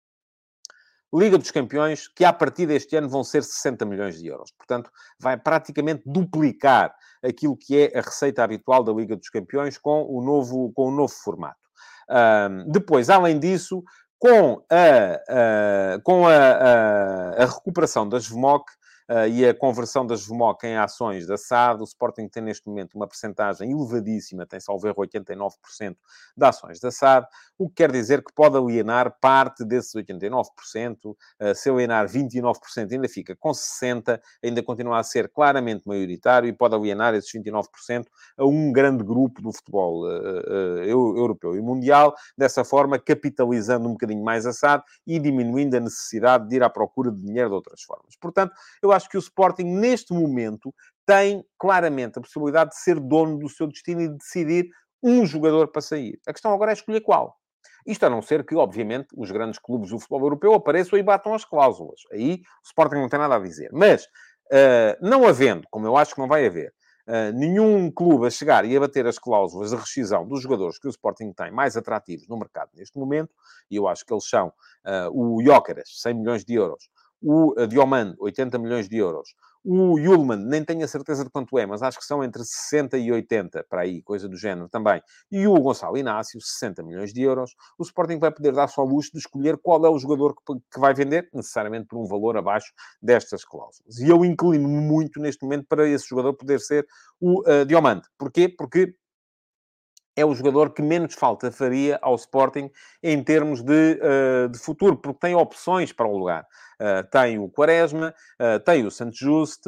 Liga dos Campeões, que a partir deste ano vão ser sessenta milhões de euros. Portanto, vai praticamente duplicar aquilo que é a receita habitual da Liga dos Campeões com o novo, com o novo formato. Um, depois, além disso, com a, a, com a, a, a recuperação das V M O C uh, e a conversão das V M O C em ações da S A D, o Sporting tem neste momento uma percentagem elevadíssima, tem salvo erro oitenta e nove por cento de ações da S A D, o que quer dizer que pode alienar parte desses oitenta e nove por cento, uh, se alienar vinte e nove por cento ainda fica com sessenta por cento, ainda continua a ser claramente maioritário e pode alienar esses vinte e nove por cento a um grande grupo do futebol uh, uh, europeu e mundial, dessa forma capitalizando um bocadinho mais a S A D e diminuindo a necessidade de ir à procura de dinheiro de outras formas. Portanto, eu acho que o Sporting, neste momento, tem claramente a possibilidade de ser dono do seu destino e de decidir um jogador para sair. A questão agora é escolher qual. Isto a não ser que, obviamente, os grandes clubes do futebol europeu apareçam e batam as cláusulas. Aí o Sporting não tem nada a dizer. Mas, uh, não havendo, como eu acho que não vai haver, Uh, nenhum clube a chegar e a bater as cláusulas de rescisão dos jogadores que o Sporting tem mais atrativos no mercado neste momento, e eu acho que eles são uh, o Gyökeres, cem milhões de euros, o uh, Diomande, oitenta milhões de euros, o Yulman, nem tenho a certeza de quanto é, mas acho que são entre sessenta e oitenta, para aí, coisa do género também, e o Gonçalo Inácio, sessenta milhões de euros, o Sporting vai poder dar-se ao luxo de escolher qual é o jogador que, que vai vender, necessariamente por um valor abaixo destas cláusulas. E eu inclino-me muito neste momento para esse jogador poder ser o uh, Diomande. Porquê? Porque é o jogador que menos falta faria ao Sporting em termos de, uh, de futuro, porque tem opções para o lugar. Uh, tem o Quaresma, uh, tem o Santos Juste,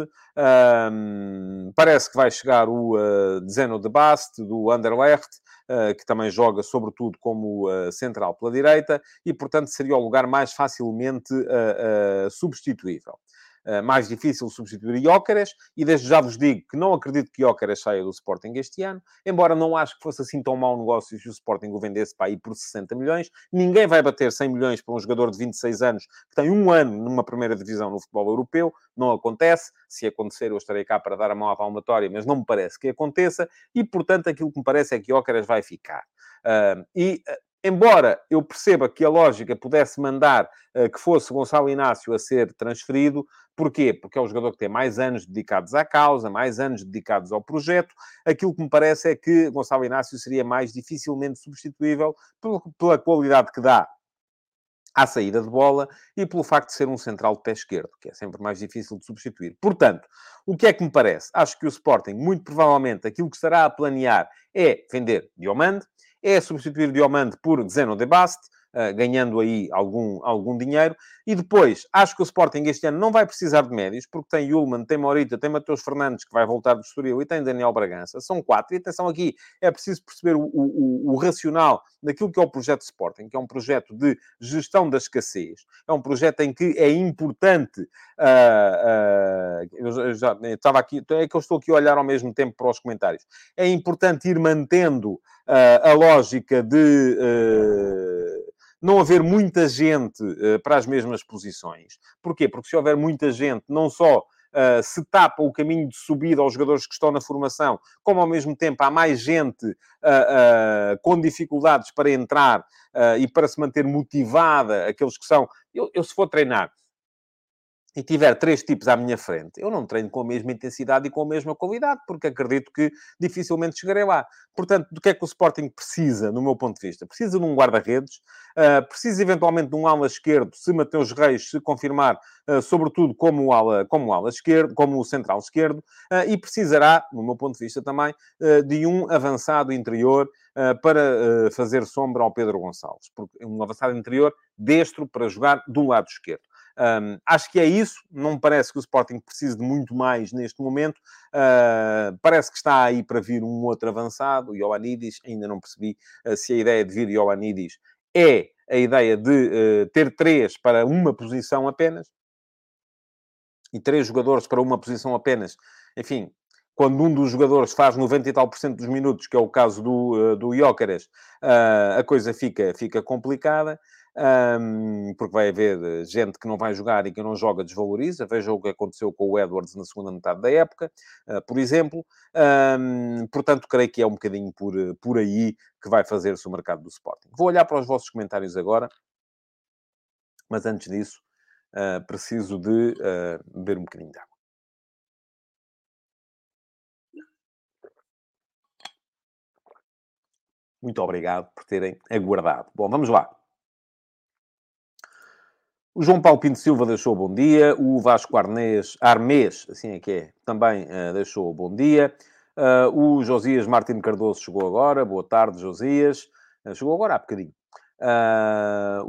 uh, parece que vai chegar o uh, Zeno de Bast, do Anderlecht, uh, que também joga, sobretudo, como uh, central pela direita, e, portanto, seria o lugar mais facilmente uh, uh, substituível. Uh, mais difícil substituir Gyökeres, e desde já vos digo que não acredito que Gyökeres saia do Sporting este ano, embora não acho que fosse assim tão mau negócio se o Sporting o vendesse para ir por sessenta milhões. Ninguém vai bater cem milhões para um jogador de vinte e seis anos que tem um ano numa primeira divisão no futebol europeu. Não acontece. Se acontecer, eu estarei cá para dar a mão à palmatória, mas não me parece que aconteça, e, portanto, aquilo que me parece é que Gyökeres vai ficar. Uh, e... Uh, embora eu perceba que a lógica pudesse mandar uh, que fosse Gonçalo Inácio a ser transferido. Porquê? Porque é um jogador que tem mais anos dedicados à causa, mais anos dedicados ao projeto. Aquilo que me parece é que Gonçalo Inácio seria mais dificilmente substituível pela qualidade que dá à saída de bola e pelo facto de ser um central de pé esquerdo, que é sempre mais difícil de substituir. Portanto, o que é que me parece? Acho que o Sporting, muito provavelmente, aquilo que estará a planear é vender Diomande, é substituir Diomande por Zeno de Baste, Uh, ganhando aí algum, algum dinheiro. E depois, acho que o Sporting este ano não vai precisar de médios, porque tem Yulman, tem Morita, tem Mateus Fernandes, que vai voltar do Estoril, e tem Daniel Bragança. São quatro. E atenção aqui, é preciso perceber o, o, o racional daquilo que é o projeto Sporting, que é um projeto de gestão da escassez. É um projeto em que é importante... Uh, uh, eu já eu estava aqui... É que eu estou aqui a olhar ao mesmo tempo para os comentários. É importante ir mantendo uh, a lógica de... Uh, não haver muita gente uh, para as mesmas posições. Porquê? Porque se houver muita gente, não só uh, se tapa o caminho de subida aos jogadores que estão na formação, como ao mesmo tempo há mais gente uh, uh, com dificuldades para entrar uh, e para se manter motivada, aqueles que são... Eu, eu se for treinar e tiver três tipos à minha frente, eu não treino com a mesma intensidade e com a mesma qualidade, porque acredito que dificilmente chegarei lá. Portanto, do que é que o Sporting precisa, no meu ponto de vista? Precisa de um guarda-redes, uh, precisa eventualmente de um ala esquerdo, se Mateus Reis se confirmar, uh, sobretudo como ala, como ala esquerdo, como o central esquerdo, uh, e precisará, no meu ponto de vista também, uh, de um avançado interior uh, para uh, fazer sombra ao Pedro Gonçalves. Porque um avançado interior destro para jogar do lado esquerdo. Um, acho que é isso. Não me parece que o Sporting precise de muito mais neste momento. Uh, parece que está aí para vir um outro avançado, o Ioannidis. Ainda não percebi uh, se a ideia de vir Ioannidis é a ideia de uh, ter três para uma posição apenas. E três jogadores para uma posição apenas. Enfim, quando um dos jogadores faz noventa e tal por cento dos minutos, que é o caso do, uh, do Gyökeres, uh, a coisa fica, fica complicada. Um, porque vai haver gente que não vai jogar e que não joga desvaloriza. Veja o que aconteceu com o Edwards na segunda metade da época, uh, por exemplo. Um, portanto, creio que é um bocadinho por, por aí que vai fazer-se o mercado do Sporting. Vou olhar para os vossos comentários agora, mas antes disso, uh, preciso de uh, beber um bocadinho de água. Muito obrigado por terem aguardado. Bom, vamos lá. O João Paulo Pinto Silva deixou bom dia. O Vasco Arnês, Armês, assim é que é, também uh, deixou bom dia. Uh, o Josias Martins Cardoso chegou agora. Boa tarde, Josias. Uh, chegou agora há bocadinho. Uh,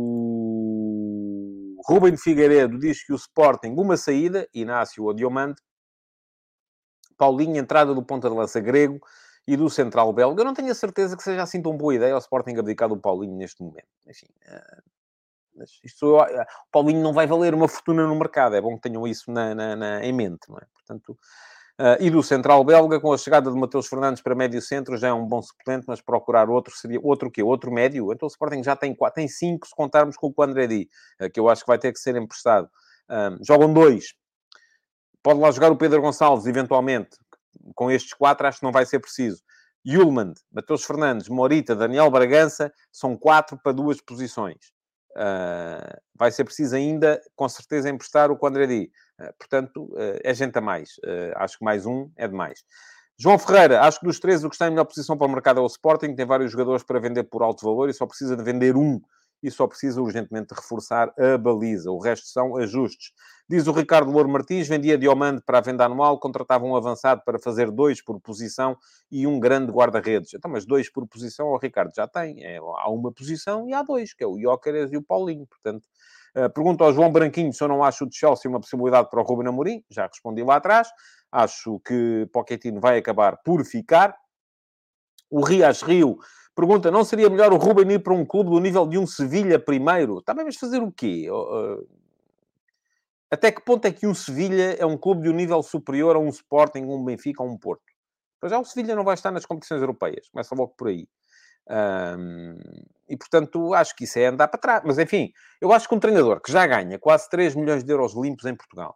o Ruben Figueiredo diz que o Sporting, uma saída, Inácio ou Diomande. Paulinho, entrada do ponta de lança grego e do central belga. Eu não tenho a certeza que seja assim tão boa ideia ao Sporting abdicar do Paulinho neste momento. Enfim... Uh... Mas isto, o Paulinho não vai valer uma fortuna no mercado. É bom que tenham isso na, na, na, em mente, não é? Portanto, uh, e do central belga, com a chegada de Mateus Fernandes para médio centro, já é um bom suplente, mas procurar outro seria... Outro o quê? Outro médio? Então o Sporting já tem quatro, tem cinco, se contarmos com o Andredi, uh, que eu acho que vai ter que ser emprestado. Um, jogam dois. Pode lá jogar o Pedro Gonçalves, eventualmente. Com estes quatro, acho que não vai ser preciso. Yulman, Mateus Fernandes, Morita, Daniel Bragança, são quatro para duas posições. Uh, vai ser preciso ainda, com certeza, emprestar o Condredi. Uh, portanto, uh, é gente a mais. Uh, acho que mais um é demais. João Ferreira, acho que dos três o que está em melhor posição para o mercado é o Sporting. Tem vários jogadores para vender por alto valor e só precisa de vender um. E só precisa urgentemente reforçar a baliza. O resto são ajustes. Diz o Ricardo Louro Martins, vendia Diomande para a venda anual, contratava um avançado para fazer dois por posição e um grande guarda-redes. Então, mas dois por posição, o Ricardo já tem. É, há uma posição e há dois, que é o Gyökeres e o Paulinho. Portanto, uh, pergunto ao João Branquinho se eu não acho o de Chelsea uma possibilidade para o Ruben Amorim. Já respondi lá atrás. Acho que Pochettino vai acabar por ficar. O Rias Rio pergunta, não seria melhor o Ruben ir para um clube do nível de um Sevilha primeiro? Também vamos fazer o quê? Uh, Até que ponto é que um Sevilha é um clube de um nível superior a um Sporting, um Benfica ou um Porto? Pois já o Sevilha não vai estar nas competições europeias. Começa logo por aí. Um, e, portanto, acho que isso é andar para trás. Mas, enfim, eu acho que um treinador que já ganha quase três milhões de euros limpos em Portugal,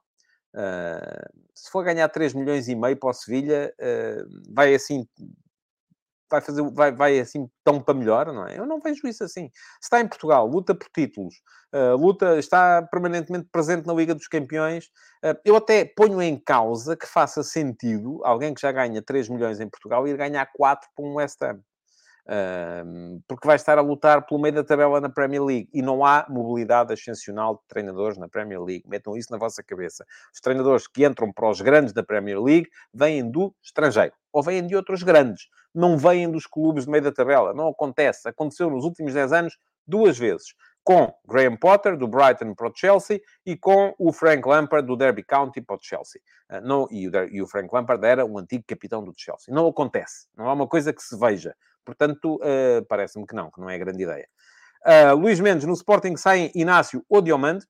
uh, se for ganhar três milhões e meio para o Sevilha, uh, vai assim... vai fazer, vai, vai assim tão para melhor, não é? Eu não vejo isso assim. Se está em Portugal, luta por títulos, uh, luta, está permanentemente presente na Liga dos Campeões, uh, eu até ponho em causa que faça sentido alguém que já ganha três milhões em Portugal ir ganhar quatro para um West Ham. Um, porque vai estar a lutar pelo meio da tabela na Premier League e não há mobilidade ascensional de treinadores na Premier League. Metam isso na vossa cabeça. Os treinadores que entram para os grandes da Premier League vêm do estrangeiro ou vêm de outros grandes. Não vêm dos clubes de meio da tabela. Não acontece. Aconteceu nos últimos dez anos duas vezes. Com Graham Potter, do Brighton para o Chelsea, e com o Frank Lampard, do Derby County para o Chelsea. Uh, não, e, o, e o Frank Lampard era o antigo capitão do Chelsea. Não acontece. Não é uma coisa que se veja. Portanto, uh, parece-me que não, que não é grande ideia. Uh, Luís Mendes, no Sporting, saem Inácio ou Diomande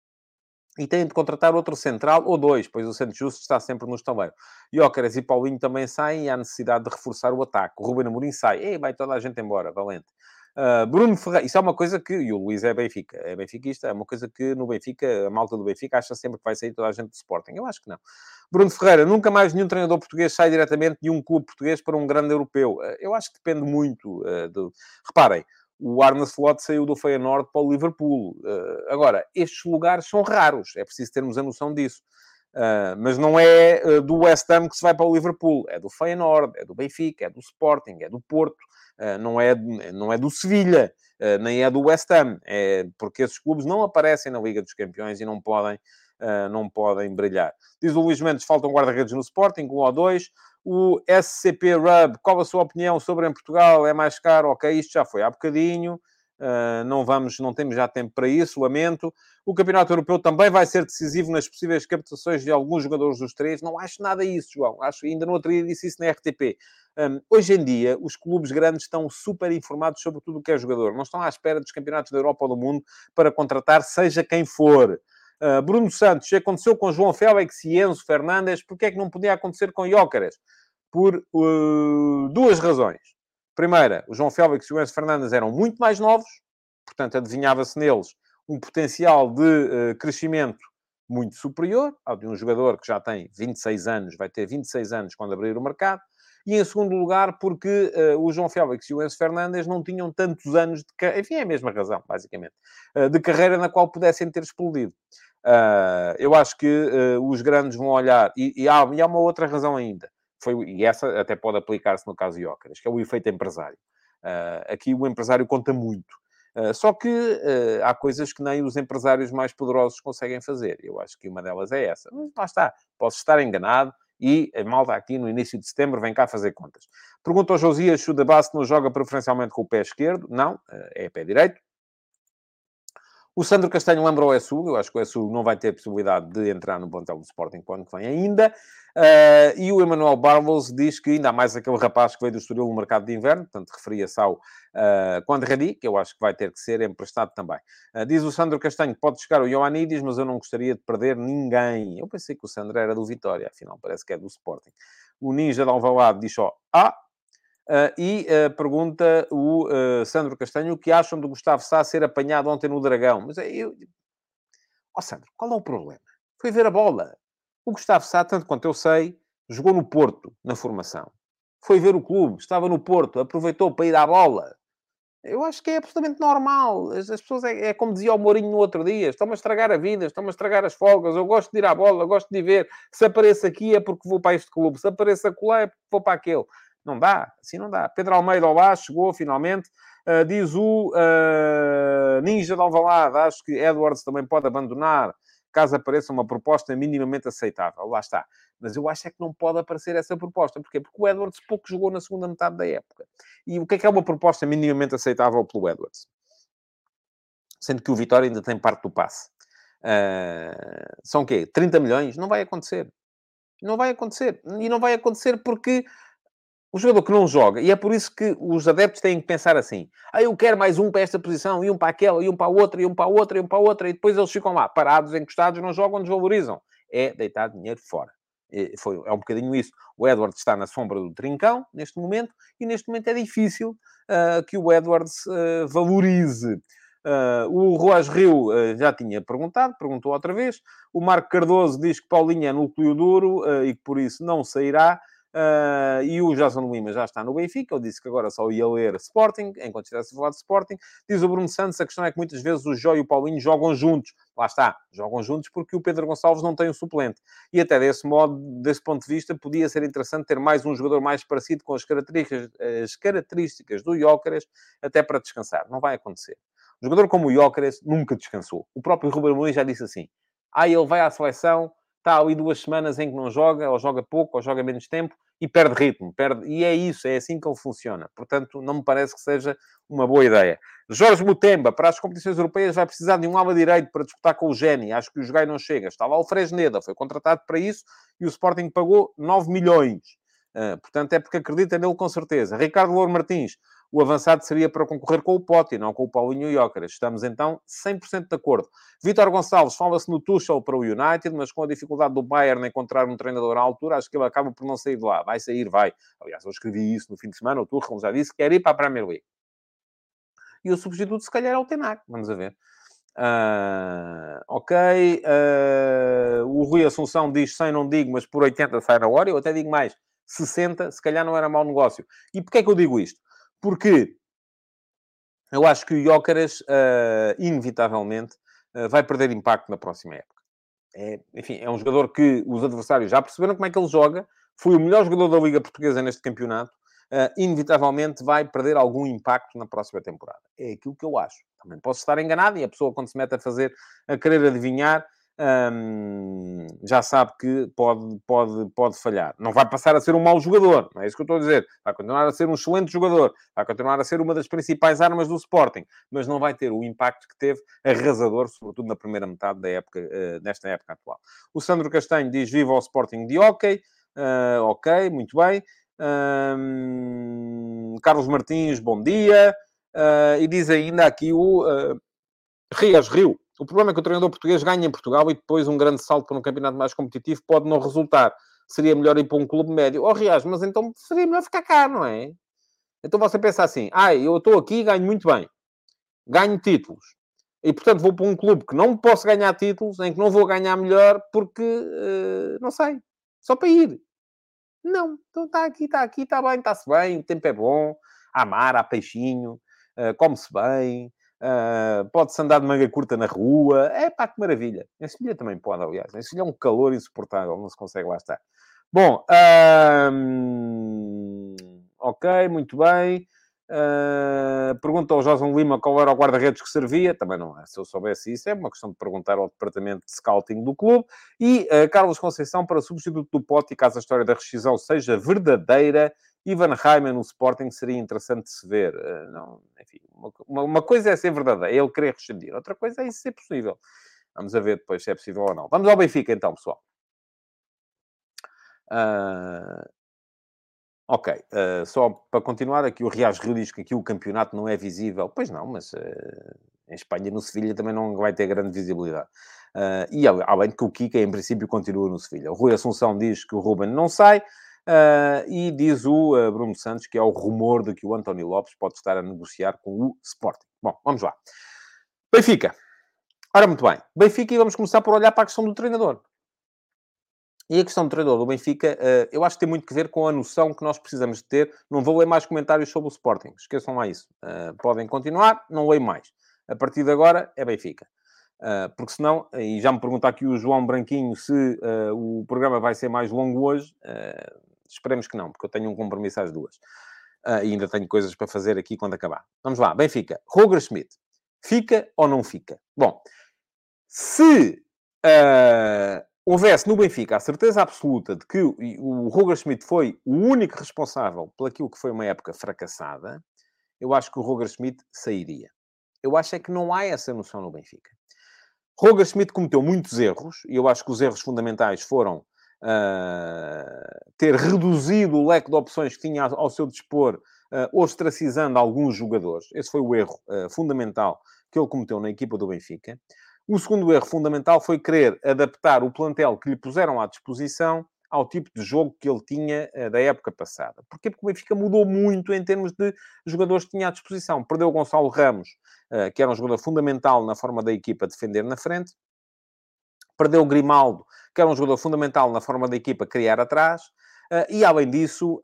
e têm de contratar outro central ou dois, pois o Santos Justo está sempre no estaleiro. Jóqueres e Paulinho também saem e há necessidade de reforçar o ataque. O Ruben Amorim sai. Ei, vai toda a gente embora, valente. Uh, Bruno Ferreira, isso é uma coisa que, e o Luís é Benfica, é benfiquista, é uma coisa que no Benfica, a malta do Benfica acha sempre que vai sair toda a gente do Sporting. Eu acho que não. Bruno Ferreira, nunca mais nenhum treinador português sai diretamente de um clube português para um grande europeu. Uh, eu acho que depende muito uh, do... Reparem, o Arne Slot saiu do Feyenoord para o Liverpool. Uh, agora, estes lugares são raros, é preciso termos a noção disso. Uh, mas não é uh, do West Ham que se vai para o Liverpool, é do Feyenoord, é do Benfica, é do Sporting, é do Porto, uh, não, é, não é do Sevilha, uh, nem é do West Ham, é porque esses clubes não aparecem na Liga dos Campeões e não podem, uh, não podem brilhar. Diz o Luís Mendes, faltam guarda-redes no Sporting, um ou dois. O S C P Rub, qual a sua opinião sobre em Portugal? É mais caro? Ok, isto já foi há bocadinho. Uh, não vamos, não temos já tempo para isso, lamento. O Campeonato Europeu também vai ser decisivo nas possíveis captações de alguns jogadores dos três. Não acho nada isso, João. Acho, ainda no outro dia disse isso na R T P. Um, hoje em dia, os clubes grandes estão super informados sobre tudo o que é jogador. Não estão à espera dos campeonatos da Europa ou do mundo para contratar seja quem for. Uh, Bruno Santos, já aconteceu com João Félix e Enzo Fernandes. Por que é que não podia acontecer com Jóqueres? Por uh, duas razões. Primeira, o João Félix e o Enzo Fernandes eram muito mais novos, portanto, adivinhava-se neles um potencial de uh, crescimento muito superior ao de um jogador que já tem vinte e seis anos, vai ter vinte e seis anos quando abrir o mercado. E, em segundo lugar, porque uh, o João Félix e o Enzo Fernandes não tinham tantos anos de carreira, enfim, é a mesma razão, basicamente, uh, de carreira na qual pudessem ter explodido. Uh, eu acho que uh, os grandes vão olhar, e, e, há, e há uma outra razão ainda. Foi, e essa até pode aplicar-se no caso de Jóqueres, que é o efeito empresário. Uh, aqui o empresário conta muito. Uh, só que uh, há coisas que nem os empresários mais poderosos conseguem fazer. Eu acho que uma delas é essa. Mas lá está. Posso estar enganado e a malta aqui no início de setembro vem cá fazer contas. Pergunta ao Josias se o Dabast não joga preferencialmente com o pé esquerdo. Não, uh, é pé direito. O Sandro Castanho lembra o Essu. Eu acho que o Essu não vai ter possibilidade de entrar no plantel do Sporting para o ano que vem ainda. Uh, e o Emanuel Barros diz que ainda há mais aquele rapaz que veio do Estoril no mercado de inverno, portanto, referia-se ao uh, Condradi, que eu acho que vai ter que ser emprestado também. Uh, diz o Sandro Castanho que pode chegar o Ioannidis, mas eu não gostaria de perder ninguém. Eu pensei que o Sandro era do Vitória, afinal parece que é do Sporting. O Ninja de Alvalade diz só Ah! Uh, e uh, pergunta o uh, Sandro Castanho o que acham do Gustavo Sá ser apanhado ontem no Dragão. Mas eu... Ó oh, Sandro, qual é o problema? Foi ver a bola. O Gustavo Sá, tanto quanto eu sei, jogou no Porto, na formação. Foi ver o clube, estava no Porto, aproveitou para ir à bola. Eu acho que é absolutamente normal. As, as pessoas, é, é como dizia o Mourinho no outro dia, estão-me a estragar a vida, estão-me a estragar as folgas, eu gosto de ir à bola, gosto de ver. Se apareço aqui é porque vou para este clube, se apareço acolá é porque vou para aquele. Não dá, assim não dá. Pedro Almeida olá, chegou finalmente. Uh, diz o uh, Ninja de Alvalade, acho que Edwards também pode abandonar, caso apareça uma proposta minimamente aceitável. Lá está. Mas eu acho é que não pode aparecer essa proposta. Porquê? Porque o Edwards pouco jogou na segunda metade da época. E o que é que é uma proposta minimamente aceitável pelo Edwards? Sendo que o Vitória ainda tem parte do passe. Uh, são o quê? trinta milhões? Não vai acontecer. Não vai acontecer. E não vai acontecer porque o jogador que não joga, e é por isso que os adeptos têm que pensar assim: ah, eu quero mais um para esta posição, e um para aquela, e um para a outra, e um para a outra, e um para a outra, e depois eles ficam lá, parados, encostados, não jogam, desvalorizam. É deitar dinheiro fora. É, foi, é um bocadinho isso. O Edwards está na sombra do Trincão, neste momento, e neste momento é difícil uh, que o Edwards uh, valorize. Uh, o Ruas Rio uh, já tinha perguntado, perguntou outra vez. O Marco Cardoso diz que Paulinho é núcleo duro uh, e que por isso não sairá. Uh, e o Jason Lima já está no Benfica. Eu disse que agora só ia ler Sporting, enquanto estivesse a falar de Sporting. Diz o Bruno Santos, a questão é que muitas vezes o Jó e o Paulinho jogam juntos. Lá está, jogam juntos porque o Pedro Gonçalves não tem um suplente. E até desse modo, desse ponto de vista, podia ser interessante ter mais um jogador mais parecido com as características, as características do Gyökeres, até para descansar. Não vai acontecer. Um jogador como o Gyökeres nunca descansou. O próprio Ruben Amorim já disse assim, ah, ele vai à seleção, está ali duas semanas em que não joga, ou joga pouco, ou joga menos tempo, e perde ritmo. Perde... E é isso, é assim que ele funciona. Portanto, não me parece que seja uma boa ideia. Jorge Mutemba, para as competições europeias, vai precisar de um ala direito para disputar com o Geni. Acho que o Jogai não chega. Está lá o Fresneda, foi contratado para isso, e o Sporting pagou nove milhões. Uh, portanto, é porque acredita nele com certeza. Ricardo Louro Martins, o avançado seria para concorrer com o Pote, não com o Paulinho e o Gyökeres. Estamos, então, cem por cento de acordo. Vítor Gonçalves fala-se no Tuchel para o United, mas com a dificuldade do Bayern em encontrar um treinador à altura, acho que ele acaba por não sair de lá. Vai sair, vai. Aliás, eu escrevi isso no fim de semana, o Tuchel já disse que quer ir para a Premier League. E o substituto, se calhar, é o Ten Hag. Vamos a ver. Uh, ok. Uh, o Rui Assunção diz cem não digo, mas por oitenta sai na hora. Eu até digo mais. sessenta, se calhar não era mau negócio. E porquê é que eu digo isto? Porque eu acho que o Gyökeres, uh, inevitavelmente, uh, vai perder impacto na próxima época. É, enfim, é um jogador que os adversários já perceberam como é que ele joga. Foi o melhor jogador da Liga Portuguesa neste campeonato. Uh, inevitavelmente vai perder algum impacto na próxima temporada. É aquilo que eu acho. Também posso estar enganado e a pessoa, quando se mete a fazer, a querer adivinhar, hum, já sabe que pode, pode, pode falhar. Não vai passar a ser um mau jogador, não é isso que eu estou a dizer. Vai continuar a ser um excelente jogador, vai continuar a ser uma das principais armas do Sporting, mas não vai ter o impacto que teve arrasador, sobretudo na primeira metade da época, uh, nesta época atual. O Sandro Castanho diz, viva ao Sporting de hockey. Uh, ok, muito bem. Um, Carlos Martins, bom dia. Uh, e diz ainda aqui o uh, Rias Rio. O problema é que o treinador português ganha em Portugal e depois um grande salto para um campeonato mais competitivo pode não resultar. Seria melhor ir para um clube médio. Oh, Rias, mas então seria melhor ficar cá, não é? Então você pensa assim, ah, eu estou aqui e ganho muito bem. Ganho títulos. E, portanto, vou para um clube que não posso ganhar títulos, em que não vou ganhar melhor porque, uh, não sei, só para ir. Não, então está aqui, está aqui, está bem, está-se bem, o tempo é bom, há mar, há peixinho, uh, come-se bem, uh, pode-se andar de manga curta na rua. É pá, que maravilha. Em Sevilha também pode, aliás. Em Sevilha é um calor insuportável, não se consegue lá estar. Bom, hum, ok, muito bem. Uh, pergunta ao João Lima qual era o guarda-redes que servia. Também não é. Se eu soubesse isso, é uma questão de perguntar ao departamento de scouting do clube. E uh, Carlos Conceição para substituto do Pote, e caso a história da rescisão seja verdadeira, Ivan Reimann no Sporting seria interessante de se ver. Uh, não, enfim, uma, uma coisa é ser verdadeira, é ele querer rescindir. Outra coisa é isso ser possível. Vamos a ver depois se é possível ou não. Vamos ao Benfica então, pessoal. Uh, Ok, uh, só para continuar, aqui o Rias Rio diz que aqui o campeonato não é visível. Pois não, mas uh, em Espanha, no Sevilha, também não vai ter grande visibilidade. Uh, e além de que o Kika, em princípio, continua no Sevilha. O Rui Assunção diz que o Ruben não sai. Uh, e diz o uh, Bruno Santos que é o rumor de que o António Lopes pode estar a negociar com o Sporting. Bom, vamos lá. Benfica. Ora, muito bem. Benfica, e vamos começar por olhar para a questão do treinador. E a questão do treinador do Benfica, eu acho que tem muito que ver com a noção que nós precisamos de ter. Não vou ler mais comentários sobre o Sporting. Esqueçam lá isso. Podem continuar, não leio mais. A partir de agora, é Benfica. Porque senão, e já me pergunta aqui o João Branquinho se o programa vai ser mais longo hoje. Esperemos que não, porque eu tenho um compromisso às duas. E ainda tenho coisas para fazer aqui quando acabar. Vamos lá, Benfica. Roger Schmidt. Fica ou não fica? Bom, se... Uh, houvesse no Benfica a certeza absoluta de que o Roger Schmidt foi o único responsável por aquilo que foi uma época fracassada, eu acho que o Roger Schmidt sairia. Eu acho é que não há essa noção no Benfica. Roger Schmidt cometeu muitos erros, e eu acho que os erros fundamentais foram uh, ter reduzido o leque de opções que tinha ao seu dispor, uh, ostracizando alguns jogadores. Esse foi o erro uh, fundamental que ele cometeu na equipa do Benfica. O segundo erro fundamental foi querer adaptar o plantel que lhe puseram à disposição ao tipo de jogo que ele tinha uh, da época passada. Porquê? Porque o Benfica mudou muito em termos de jogadores que tinha à disposição. Perdeu o Gonçalo Ramos, uh, que era um jogador fundamental na forma da equipa defender na frente. Perdeu o Grimaldo, que era um jogador fundamental na forma da equipa criar atrás. Uh, e, além disso,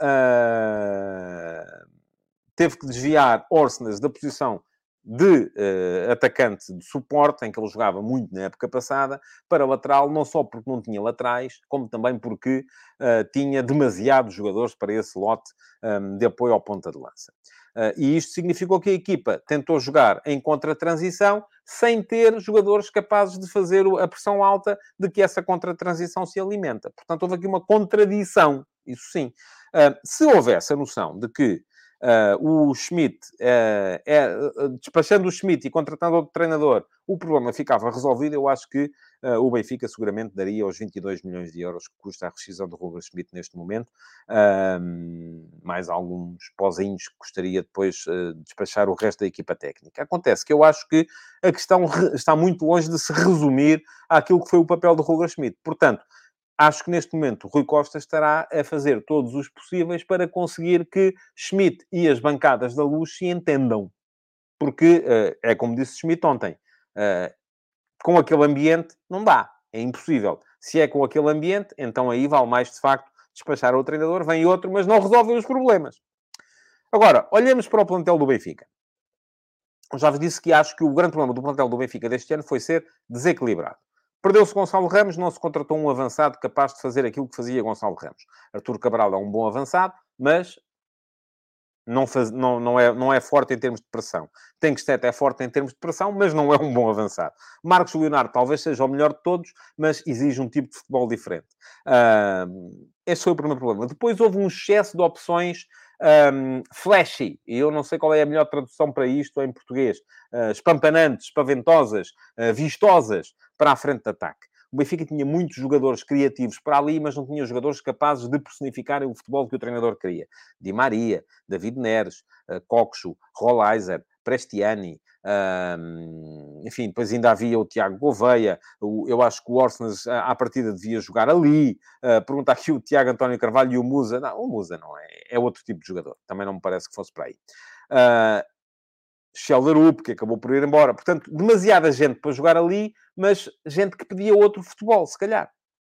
uh, teve que desviar Orsnes da posição de uh, atacante de suporte, em que ele jogava muito na época passada, para lateral, não só porque não tinha laterais, como também porque uh, tinha demasiados jogadores para esse lote um, de apoio ao ponta de lança. Uh, e isto significou que a equipa tentou jogar em contra-transição sem ter jogadores capazes de fazer a pressão alta de que essa contra-transição se alimenta. Portanto, houve aqui uma contradição, isso sim. Uh, se houvesse a noção de que Uh, o Schmidt, uh, é, uh, despachando o Schmidt e contratando outro treinador, o problema ficava resolvido. Eu acho que uh, o Benfica seguramente daria os vinte e dois milhões de euros que custa a rescisão do Roger Schmidt neste momento, uh, mais alguns pozinhos que gostaria depois uh, de despachar o resto da equipa técnica. Acontece que eu acho que a questão está muito longe de se resumir àquilo que foi o papel do Roger Schmidt. Portanto, acho que neste momento o Rui Costa estará a fazer todos os possíveis para conseguir que Schmidt e as bancadas da Luz se entendam. Porque, uh, é como disse Schmidt ontem, uh, com aquele ambiente não dá, é impossível. Se é com aquele ambiente, então aí vale mais, de facto, despachar o treinador, vem outro, mas não resolvem os problemas. Agora, olhemos para o plantel do Benfica. Eu já vos disse que acho que o grande problema do plantel do Benfica deste ano foi ser desequilibrado. Perdeu-se Gonçalo Ramos, não se contratou um avançado capaz de fazer aquilo que fazia Gonçalo Ramos. Artur Cabral é um bom avançado, mas não, faz, não, não, é, não é forte em termos de pressão. Tenkstedt é forte em termos de pressão, mas não é um bom avançado. Marcos Leonardo talvez seja o melhor de todos, mas exige um tipo de futebol diferente. Uh, esse foi o primeiro problema. Depois houve um excesso de opções um, flashy, e eu não sei qual é a melhor tradução para isto em português. Uh, espampanantes, espaventosas, uh, vistosas, para a frente de ataque. O Benfica tinha muitos jogadores criativos para ali, mas não tinha jogadores capazes de personificarem o futebol que o treinador queria. Di Maria, David Neres, uh, Coxo, Rolaiser, Prestiani, uh, enfim, depois ainda havia o Tiago Gouveia. O, eu acho que o Orsnes, à partida, devia jogar ali. Uh, pergunta aqui o Tiago António Carvalho e o Musa. Não, o Musa não é. É outro tipo de jogador. Também não me parece que fosse para aí. Uh, Schelderup, que acabou por ir embora. Portanto, demasiada gente para jogar ali, mas gente que pedia outro futebol, se calhar.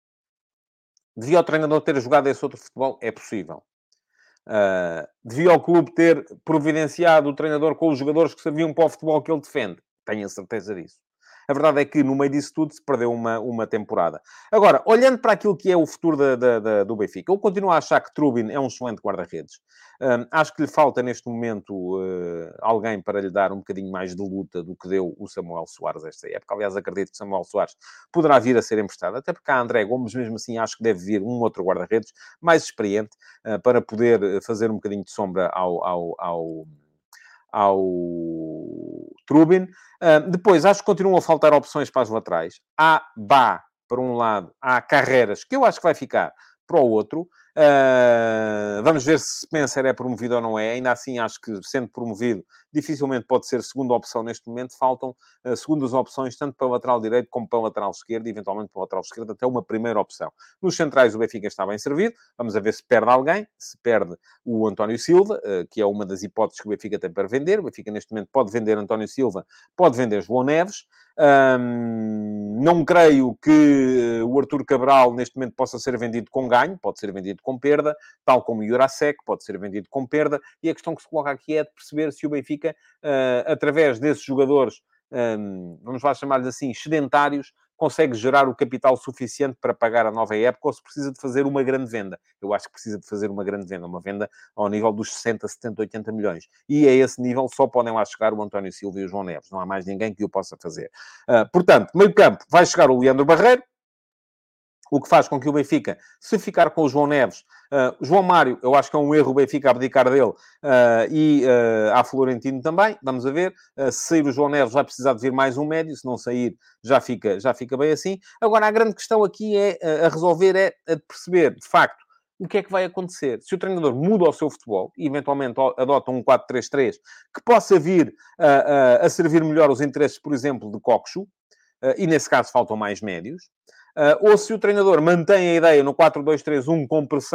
Devia o treinador ter jogado esse outro futebol? É possível. Uh, devia o clube ter providenciado o treinador com os jogadores que sabiam para o futebol que ele defende? Tenho a certeza disso. A verdade é que, no meio disso tudo, se perdeu uma, uma temporada. Agora, olhando para aquilo que é o futuro da, da, da, do Benfica, eu continuo a achar que Trubin é um excelente guarda-redes. Um, acho que lhe falta, neste momento, uh, alguém para lhe dar um bocadinho mais de luta do que deu o Samuel Soares esta época. Aliás, acredito que Samuel Soares poderá vir a ser emprestado, até porque a André Gomes, mesmo assim, acho que deve vir um outro guarda-redes mais experiente uh, para poder fazer um bocadinho de sombra ao... ao, ao ao Trubin. Uh, depois, acho que continuam a faltar opções para as laterais. Há Bá, para um lado. Há Carreras, que eu acho que vai ficar para o outro. Uh, vamos ver se Spencer é promovido ou não é. Ainda assim, acho que, sendo promovido, dificilmente pode ser segunda opção neste momento. Faltam uh, segundas opções, tanto para o lateral direito como para o lateral esquerdo, e eventualmente para o lateral esquerdo, até uma primeira opção. Nos centrais, o Benfica está bem servido. Vamos a ver se perde alguém. Se perde o António Silva, uh, que é uma das hipóteses que o Benfica tem para vender. O Benfica, neste momento, pode vender António Silva, pode vender João Neves. Um, não creio que o Artur Cabral, neste momento, possa ser vendido com ganho. Pode ser vendido com perda, tal como o Jurasek pode ser vendido com perda. E a questão que se coloca aqui é de perceber se o Benfica, uh, através desses jogadores, um, vamos lá chamar-lhes assim, sedentários, consegue gerar o capital suficiente para pagar a nova época, ou se precisa de fazer uma grande venda. Eu acho que precisa de fazer uma grande venda, uma venda ao nível dos sessenta, setenta, oitenta milhões. E a esse nível só podem lá chegar o António Silva e o João Neves. Não há mais ninguém que o possa fazer. Uh, portanto, meio campo, vai chegar o Leandro Barreiro, o que faz com que o Benfica, se ficar com o João Neves, uh, João Mário, eu acho que é um erro o Benfica abdicar dele, uh, e uh, a Florentino também, vamos a ver. Uh, se sair o João Neves, vai precisar de vir mais um médio, se não sair, já fica, já fica bem assim. Agora, a grande questão aqui é, uh, a resolver é a de perceber, de facto, o que é que vai acontecer. Se o treinador muda o seu futebol e, eventualmente, adota um quatro três três, que possa vir uh, uh, a servir melhor os interesses, por exemplo, de Coxo, uh, e nesse caso faltam mais médios. Uh, ou se o treinador mantém a ideia no quatro dois três um com pressão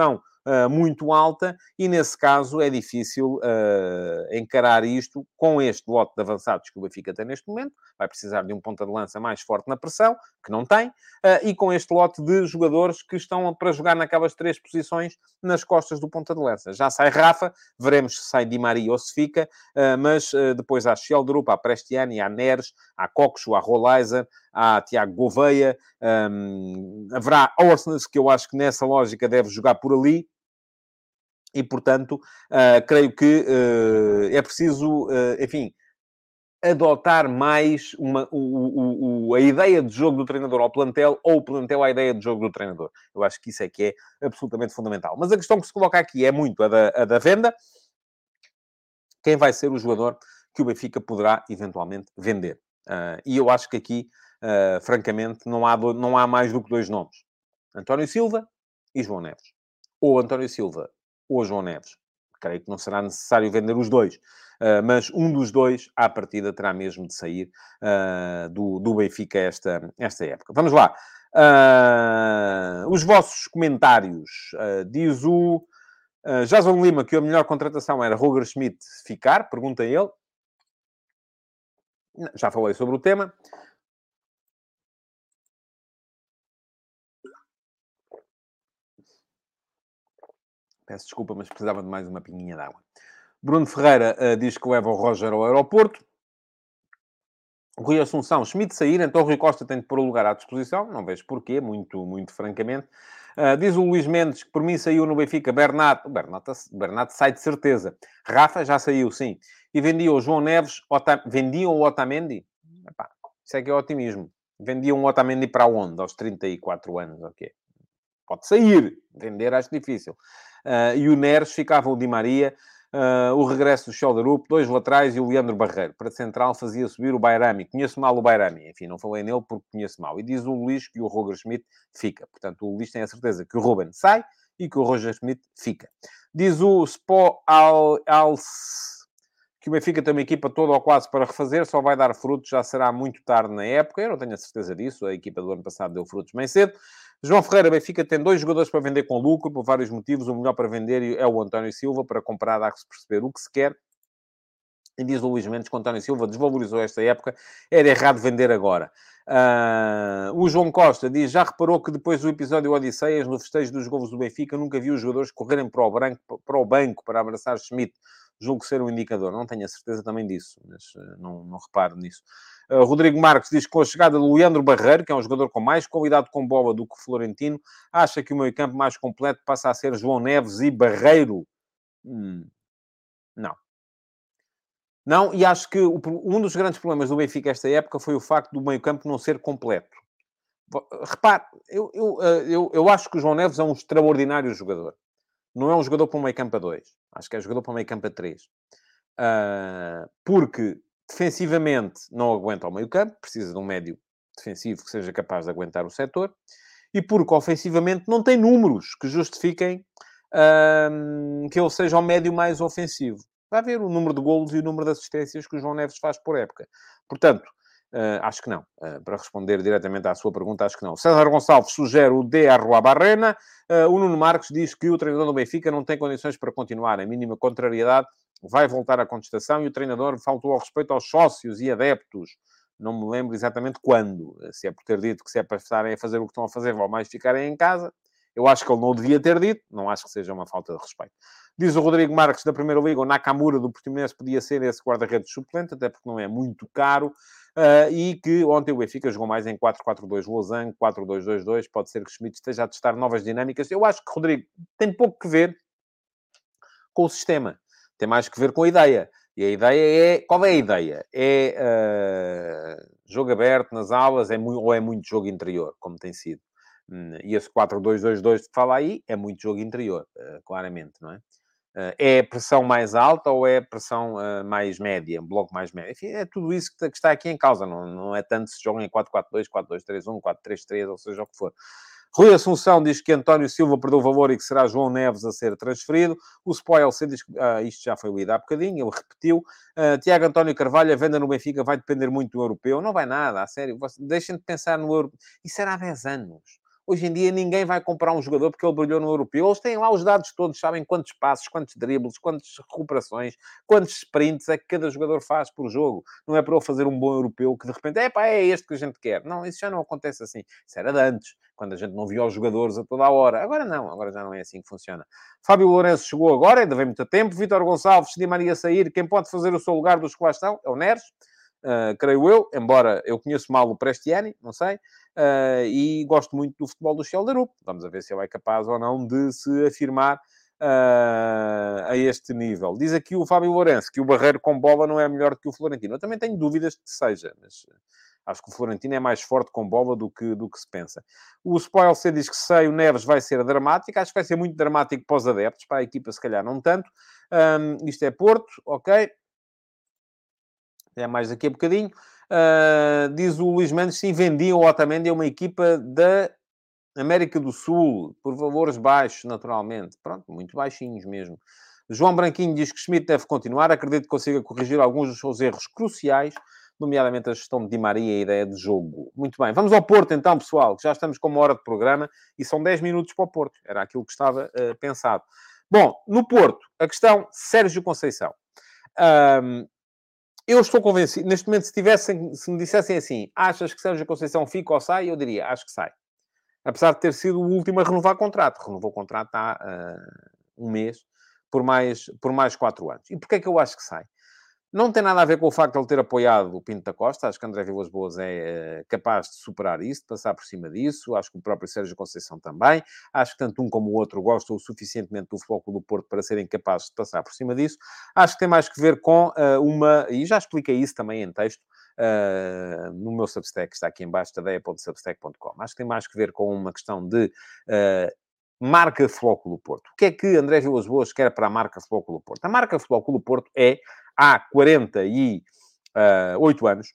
uh, muito alta, e nesse caso é difícil uh, encarar isto com este lote de avançados que o Benfica tem neste momento. Vai precisar de um ponta de lança mais forte na pressão, que não tem, uh, e com este lote de jogadores que estão para jogar naquelas três posições nas costas do ponta de lança. Já sai Rafa, veremos se sai Di Maria ou se fica, uh, mas uh, depois há Sheldrup, há Prestiani, há Neres, há Coxo, há Rolaiser, há Tiago Gouveia, um, haverá Orsnes, que eu acho que nessa lógica deve jogar por ali, e portanto, uh, creio que uh, é preciso, uh, enfim, adotar mais uma, o, o, o, a ideia de jogo do treinador ao plantel, ou o plantel à ideia de jogo do treinador. Eu acho que isso é que é absolutamente fundamental. Mas a questão que se coloca aqui é muito a da, a da venda. Quem vai ser o jogador que o Benfica poderá eventualmente vender? Uh, e eu acho que aqui, uh, francamente, não há, do, não há mais do que dois nomes. António Silva e João Neves. Ou António Silva ou João Neves. Creio que não será necessário vender os dois. Uh, mas um dos dois, à partida, terá mesmo de sair uh, do, do Benfica esta, esta época. Vamos lá. Uh, os vossos comentários. Uh, diz o uh, Jason Lima que a melhor contratação era Roger Schmidt ficar. Pergunta ele. Já falei sobre o tema. Peço desculpa, mas precisava de mais uma pinguinha de água. Bruno Ferreira uh, diz que leva o Roger ao aeroporto. Rui Assunção, Schmidt sair, então o Rui Costa tem de pôr o lugar à disposição. Não vejo porquê, muito, muito francamente. Uh, diz o Luís Mendes que por mim saiu no Benfica Bernat. O Bernat, Bernat sai de certeza. Rafa já saiu, sim. E vendia o João Neves. Ota... Vendiam o Otamendi? Epá, isso é que é otimismo. Vendiam o Otamendi para onde? Aos trinta e quatro anos, ok. Pode sair. Vender acho difícil. Uh, e o Neres ficava o Di Maria. Uh, o regresso do Sheldrup, dois laterais e o Leandro Barreiro. Para central fazia subir o Bairami. Conheço mal o Bairami. Enfim, não falei nele porque conheço mal. E diz o Luís que o Roger Schmidt fica. Portanto, o Luís tem a certeza que o Ruben sai e que o Roger Schmidt fica. Diz o Spo Al, Al que o Benfica tem uma equipa toda ou quase para refazer, só vai dar frutos, já será muito tarde na época. Eu não tenho a certeza disso. A equipa do ano passado deu frutos bem cedo. João Ferreira, Benfica tem dois jogadores para vender com lucro, por vários motivos. O melhor para vender é o António Silva, para comprar dá-se perceber o que se quer. E diz o Luís Mendes que o António Silva desvalorizou esta época, era errado vender agora. Uh, o João Costa diz, já reparou que depois do episódio Odisseias, no festejo dos golos do Benfica, nunca viu os jogadores correrem para o, branco, para o banco para abraçar Schmidt. Julgo ser um indicador. Não tenho a certeza também disso, mas uh, não, não reparo nisso. Uh, Rodrigo Marques diz que com a chegada do Leandro Barreiro, que é um jogador com mais qualidade com bola do que o Florentino, acha que o meio-campo mais completo passa a ser João Neves e Barreiro. Hum, não. Não, e acho que o, um dos grandes problemas do Benfica esta época foi o facto do meio-campo não ser completo. Repare, eu, eu, eu, eu acho que o João Neves é um extraordinário jogador. Não é um jogador para um meio-campo a dois. Acho que é um jogador para um meio-campo a três. Uh, porque defensivamente não aguenta o meio-campo, precisa de um médio defensivo que seja capaz de aguentar o setor, e porque ofensivamente não tem números que justifiquem uh, que ele seja o médio mais ofensivo. Vai ver o número de golos e o número de assistências que o João Neves faz por época. Portanto, uh, acho que não. Uh, para responder diretamente à sua pergunta, acho que não. César Gonçalves sugere o D. Arroa Barrena. Uh, o Nuno Marques diz que o treinador do Benfica não tem condições para continuar. A mínima contrariedade vai voltar à contestação e o treinador faltou ao respeito aos sócios e adeptos. Não me lembro exatamente quando. Se é por ter dito que se é para estarem a fazer o que estão a fazer, vão mais ficarem em casa. Eu acho que ele não o devia ter dito. Não acho que seja uma falta de respeito. Diz o Rodrigo Marques, da Primeira Liga, o Nakamura do Portimonense podia ser esse guarda-redes suplente, até porque não é muito caro. Uh, e que ontem o Benfica jogou mais em quatro quatro dois Losango, quatro dois dois dois. Pode ser que o Schmidt esteja a testar novas dinâmicas. Eu acho que, Rodrigo, tem pouco que ver com o sistema. Tem mais que ver com a ideia. E a ideia é... Qual é a ideia? É uh, jogo aberto nas aulas é muito, ou é muito jogo interior, como tem sido. Hum, e esse quatro dois dois dois que fala aí é muito jogo interior, uh, claramente, não é? Uh, é pressão mais alta ou é pressão uh, mais média, um bloco mais médio? Enfim, é tudo isso que, que está aqui em causa. Não, não é tanto se jogam em quatro quatro dois, quatro dois três um, quatro três três, ou seja o que for. Rui Assunção diz que António Silva perdeu valor e que será João Neves a ser transferido. O Spoil C diz que ah, isto já foi lido há bocadinho, ele repetiu. Uh, Tiago António Carvalho, a venda no Benfica vai depender muito do europeu. Não vai nada, a sério. Deixem de pensar no europeu. Isso era há dez anos. Hoje em dia ninguém vai comprar um jogador porque ele brilhou no europeu. Eles têm lá os dados todos, sabem quantos passos, quantos dribles, quantas recuperações, quantos sprints é que cada jogador faz por jogo. Não é para ele fazer um bom europeu que de repente, é pá, é este que a gente quer. Não, isso já não acontece assim. Isso era de antes, quando a gente não via os jogadores a toda a hora. Agora não, agora já não é assim que funciona. Fábio Lourenço chegou agora, ainda vem muito tempo. Vítor Gonçalves, Di Maria sair. Quem pode fazer o seu lugar dos que lá estão é o Neres. Uh, creio eu, embora eu conheço mal o Prestiani, não sei, uh, e gosto muito do futebol do Schelderup. Vamos a ver se ele é capaz ou não de se afirmar uh, a este nível. Diz aqui o Fábio Lourenço que o Barreiro com bola não é melhor do que o Florentino. Eu também tenho dúvidas de que seja, mas acho que o Florentino é mais forte com bola do que, do que se pensa. O Spoil C diz que sei, o Neves vai ser dramático. Acho que vai ser muito dramático para os adeptos, para a equipa se calhar não tanto. Um, isto é Porto, ok. É mais daqui a bocadinho. Uh, diz o Luís Mendes, sim, vendiam o Otamendi a uma equipa da América do Sul, por valores baixos, naturalmente. Pronto, muito baixinhos mesmo. João Branquinho diz que Schmidt deve continuar. Acredito que consiga corrigir alguns dos seus erros cruciais, nomeadamente a gestão de Di Maria e a ideia de jogo. Muito bem. Vamos ao Porto, então, pessoal, que já estamos com uma hora de programa e são dez minutos para o Porto. Era aquilo que estava uh, pensado. Bom, no Porto, a questão Sérgio Conceição. Um, Eu estou convencido, neste momento, se, tivessem, se me dissessem assim, achas que Sérgio Conceição fica ou sai? Eu diria, acho que sai. Apesar de ter sido o último a renovar contrato. Renovou o contrato há uh, um mês, por mais, por mais quatro anos. E porquê é que eu acho que sai? Não tem nada a ver com o facto de ele ter apoiado o Pinto da Costa. Acho que André Vilas-Boas é uh, capaz de superar isso, de passar por cima disso. Acho que o próprio Sérgio Conceição também. Acho que tanto um como o outro gostam o suficientemente do Futebol Clube do Porto para serem capazes de passar por cima disso. Acho que tem mais que ver com uh, uma... E já expliquei isso também em texto, uh, no meu Substack, que está aqui em baixo, tadeia ponto substack ponto com. Acho que tem mais que ver com uma questão de... Uh, marca Futebol Clube do Porto. O que é que André Vilas-Boas quer para a marca Futebol Clube do Porto? A marca Futebol Clube do Porto é, há quarenta e oito anos,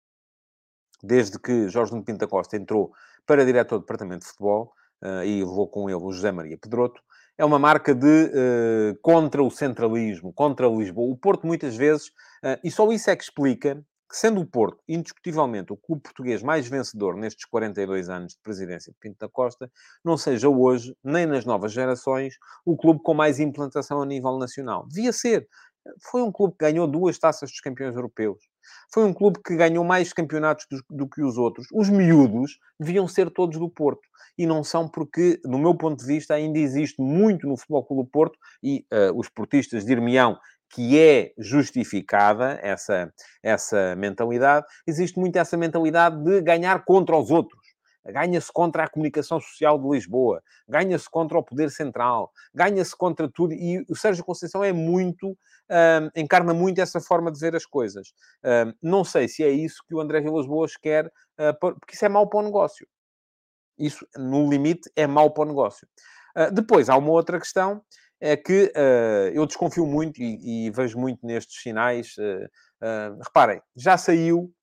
desde que Jorge Nuno Pinto da Costa entrou para diretor do departamento de futebol, uh, e levou com ele o José Maria Pedroto, é uma marca de uh, contra o centralismo, contra Lisboa. O Porto, muitas vezes, uh, e só isso é que explica que, sendo o Porto, indiscutivelmente, o clube português mais vencedor nestes quarenta e dois anos de presidência de Pinto da Costa, não seja hoje, nem nas novas gerações, o clube com mais implantação a nível nacional. Devia ser. Foi um clube que ganhou duas taças dos campeões europeus. Foi um clube que ganhou mais campeonatos do, do que os outros. Os miúdos deviam ser todos do Porto. E não são porque, no meu ponto de vista, ainda existe muito no Futebol Clube do Porto, e uh, os portistas dir-me-ão que é justificada essa, essa mentalidade. Existe muito essa mentalidade de ganhar contra os outros. Ganha-se contra a comunicação social de Lisboa. Ganha-se contra o poder central. Ganha-se contra tudo. E o Sérgio Conceição é muito... Um, encarna muito essa forma de ver as coisas. Um, não sei se é isso que o André Vilas-Boas quer, uh, porque isso é mau para o negócio. Isso, no limite, é mau para o negócio. Uh, depois, há uma outra questão, é que uh, eu desconfio muito e, e vejo muito nestes sinais. Uh, uh, reparem, já saiu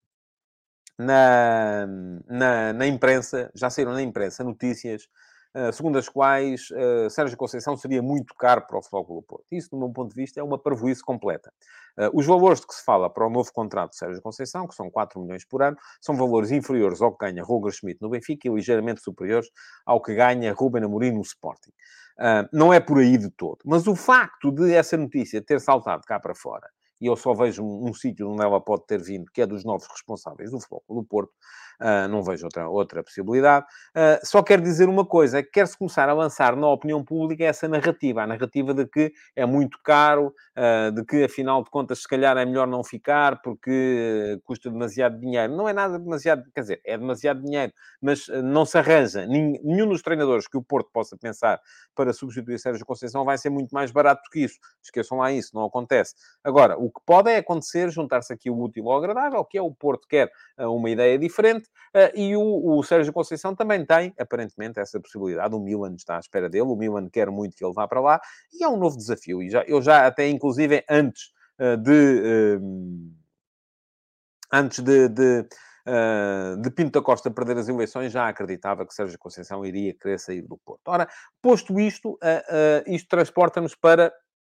na, na, na imprensa, já saíram na imprensa notícias Uh, segundo as quais uh, Sérgio Conceição seria muito caro para o Futebol Clube do Porto. Isso, do meu ponto de vista, é uma parvoíce completa. Uh, os valores de que se fala para o novo contrato de Sérgio Conceição, que são quatro milhões por ano, são valores inferiores ao que ganha Roger Schmidt no Benfica e ligeiramente superiores ao que ganha Ruben Amorim no Sporting. Uh, não é por aí de todo. Mas o facto de essa notícia ter saltado cá para fora, e eu só vejo um, um sítio onde ela pode ter vindo, que é dos novos responsáveis do Futebol Clube do Porto, Uh, não vejo outra, outra possibilidade. Uh, só quero dizer uma coisa, é que quer-se começar a lançar na opinião pública essa narrativa, a narrativa de que é muito caro, uh, de que, afinal de contas, se calhar é melhor não ficar porque custa demasiado dinheiro. Não é nada demasiado, quer dizer, é demasiado dinheiro, mas uh, não se arranja. Nenhum dos treinadores que o Porto possa pensar para substituir Sérgio Conceição vai ser muito mais barato do que isso. Esqueçam lá isso, não acontece. Agora, o que pode é acontecer, juntar-se aqui o útil ao agradável, que é o Porto quer uh, uma ideia diferente. Uh, e o, o Sérgio Conceição também tem, aparentemente, essa possibilidade. O Milan está à espera dele. O Milan quer muito que ele vá para lá. E é um novo desafio. E já, eu já até, inclusive, antes uh, de... Uh, antes de... de Uh, de Pinto da Costa perder as eleições, já acreditava que Sérgio Conceição iria querer sair do Porto. Ora, posto isto, uh, uh, isto transporta-nos para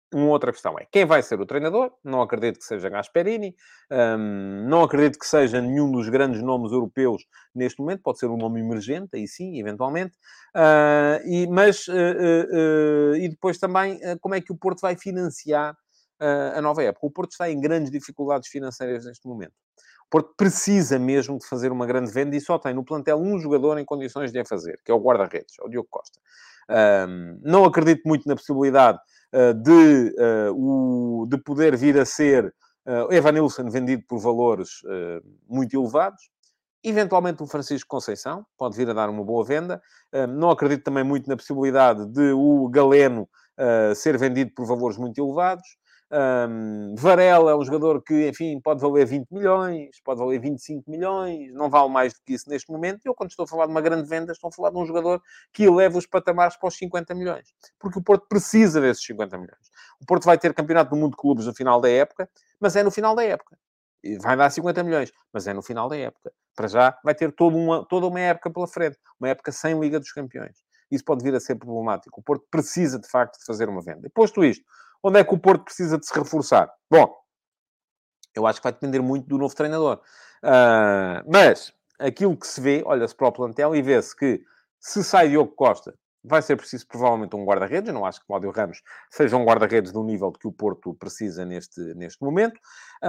uma outra questão é, quem vai ser o treinador? Não acredito que seja Gasperini, hum, não acredito que seja nenhum dos grandes nomes europeus neste momento, pode ser um nome emergente, aí sim, eventualmente, uh, e, mas, uh, uh, uh, e depois também, uh, como é que o Porto vai financiar uh, a nova época? O Porto está em grandes dificuldades financeiras neste momento. O Porto precisa mesmo de fazer uma grande venda e só tem no plantel um jogador em condições de a fazer, que é o guarda-redes, é o Diogo Costa. Um, não acredito muito na possibilidade uh, de, uh, o, de poder vir a ser uh, Evanilson vendido por valores uh, muito elevados. Eventualmente o Francisco Conceição pode vir a dar uma boa venda. Um, não acredito também muito na possibilidade de o Galeno uh, ser vendido por valores muito elevados. Um, Varela é um jogador que, enfim, pode valer vinte milhões, pode valer vinte e cinco milhões, não vale mais do que isso neste momento. Eu, quando estou a falar de uma grande venda, estou a falar de um jogador que eleva os patamares para os cinquenta milhões. Porque o Porto precisa desses cinquenta milhões. O Porto vai ter campeonato do mundo de clubes no final da época, mas é no final da época. E vai dar cinquenta milhões, mas é no final da época. Para já, vai ter toda uma, toda uma época pela frente. Uma época sem Liga dos Campeões. Isso pode vir a ser problemático. O Porto precisa, de facto, de fazer uma venda. E posto isto, onde é que o Porto precisa de se reforçar? Bom, eu acho que vai depender muito do novo treinador. Uh, mas, aquilo que se vê, olha-se para o plantel e vê-se que, se sai Diogo Costa, vai ser preciso provavelmente um guarda-redes. Eu não acho que Cláudio Ramos seja um guarda-redes do nível que o Porto precisa neste, neste momento.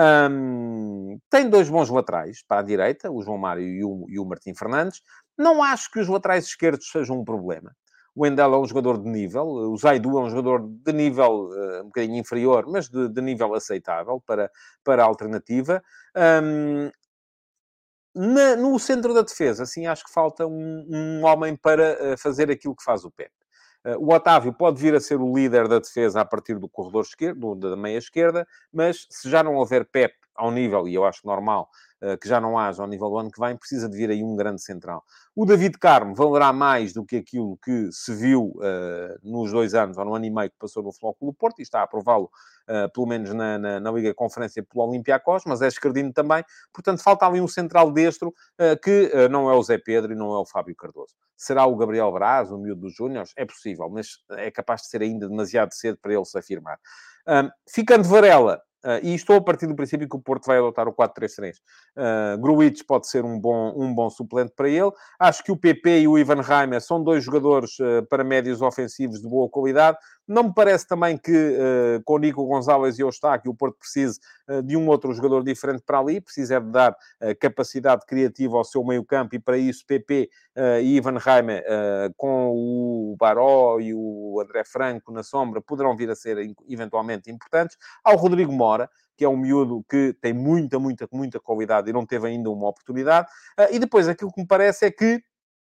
Um, tem dois bons laterais para a direita, o João Mário e o, e o Martim Fernandes. Não acho que os laterais esquerdos sejam um problema. O Wendel é um jogador de nível, o Zaidu é um jogador de nível uh, um bocadinho inferior, mas de, de nível aceitável para, para a alternativa. Um, na, no centro da defesa, assim, acho que falta um, um homem para uh, fazer aquilo que faz o Pepe. Uh, o Otávio pode vir a ser o líder da defesa a partir do corredor esquerdo, da meia esquerda, mas se já não houver Pepe ao nível, e eu acho normal, uh, que já não haja ao nível do ano que vem, precisa de vir aí um grande central. O David Carmo valerá mais do que aquilo que se viu uh, nos dois anos, ou no ano e meio que passou no Futebol Clube do Porto, e está a aprová-lo, uh, pelo menos na, na, na Liga Conferência, pelo Olympiacos, mas é esquerdino também. Portanto, falta ali um central destro, uh, que uh, não é o Zé Pedro e não é o Fábio Cardoso. Será o Gabriel Braz, o miúdo dos Júniors? É possível, mas é capaz de ser ainda demasiado cedo para ele se afirmar. Um, ficando Varela, Uh, e estou a partir do princípio que o Porto vai adotar o quatro três três. Uh, Gruitch pode ser um bom, um bom suplente para ele. Acho que o P P e o Ivan Reimer são dois jogadores uh, para médios ofensivos de boa qualidade. Não me parece também que uh, com o Nico Gonzalez e o Eustáquio o Porto precise uh, de um outro jogador diferente para ali. Precisa de dar uh, capacidade criativa ao seu meio-campo e para isso P P uh, e Ivan Reimer uh, com o Baró e o André Franco na sombra poderão vir a ser eventualmente importantes. Ao Rodrigo Mora, que é um miúdo que tem muita, muita, muita qualidade e não teve ainda uma oportunidade. Uh, e depois, aquilo que me parece é que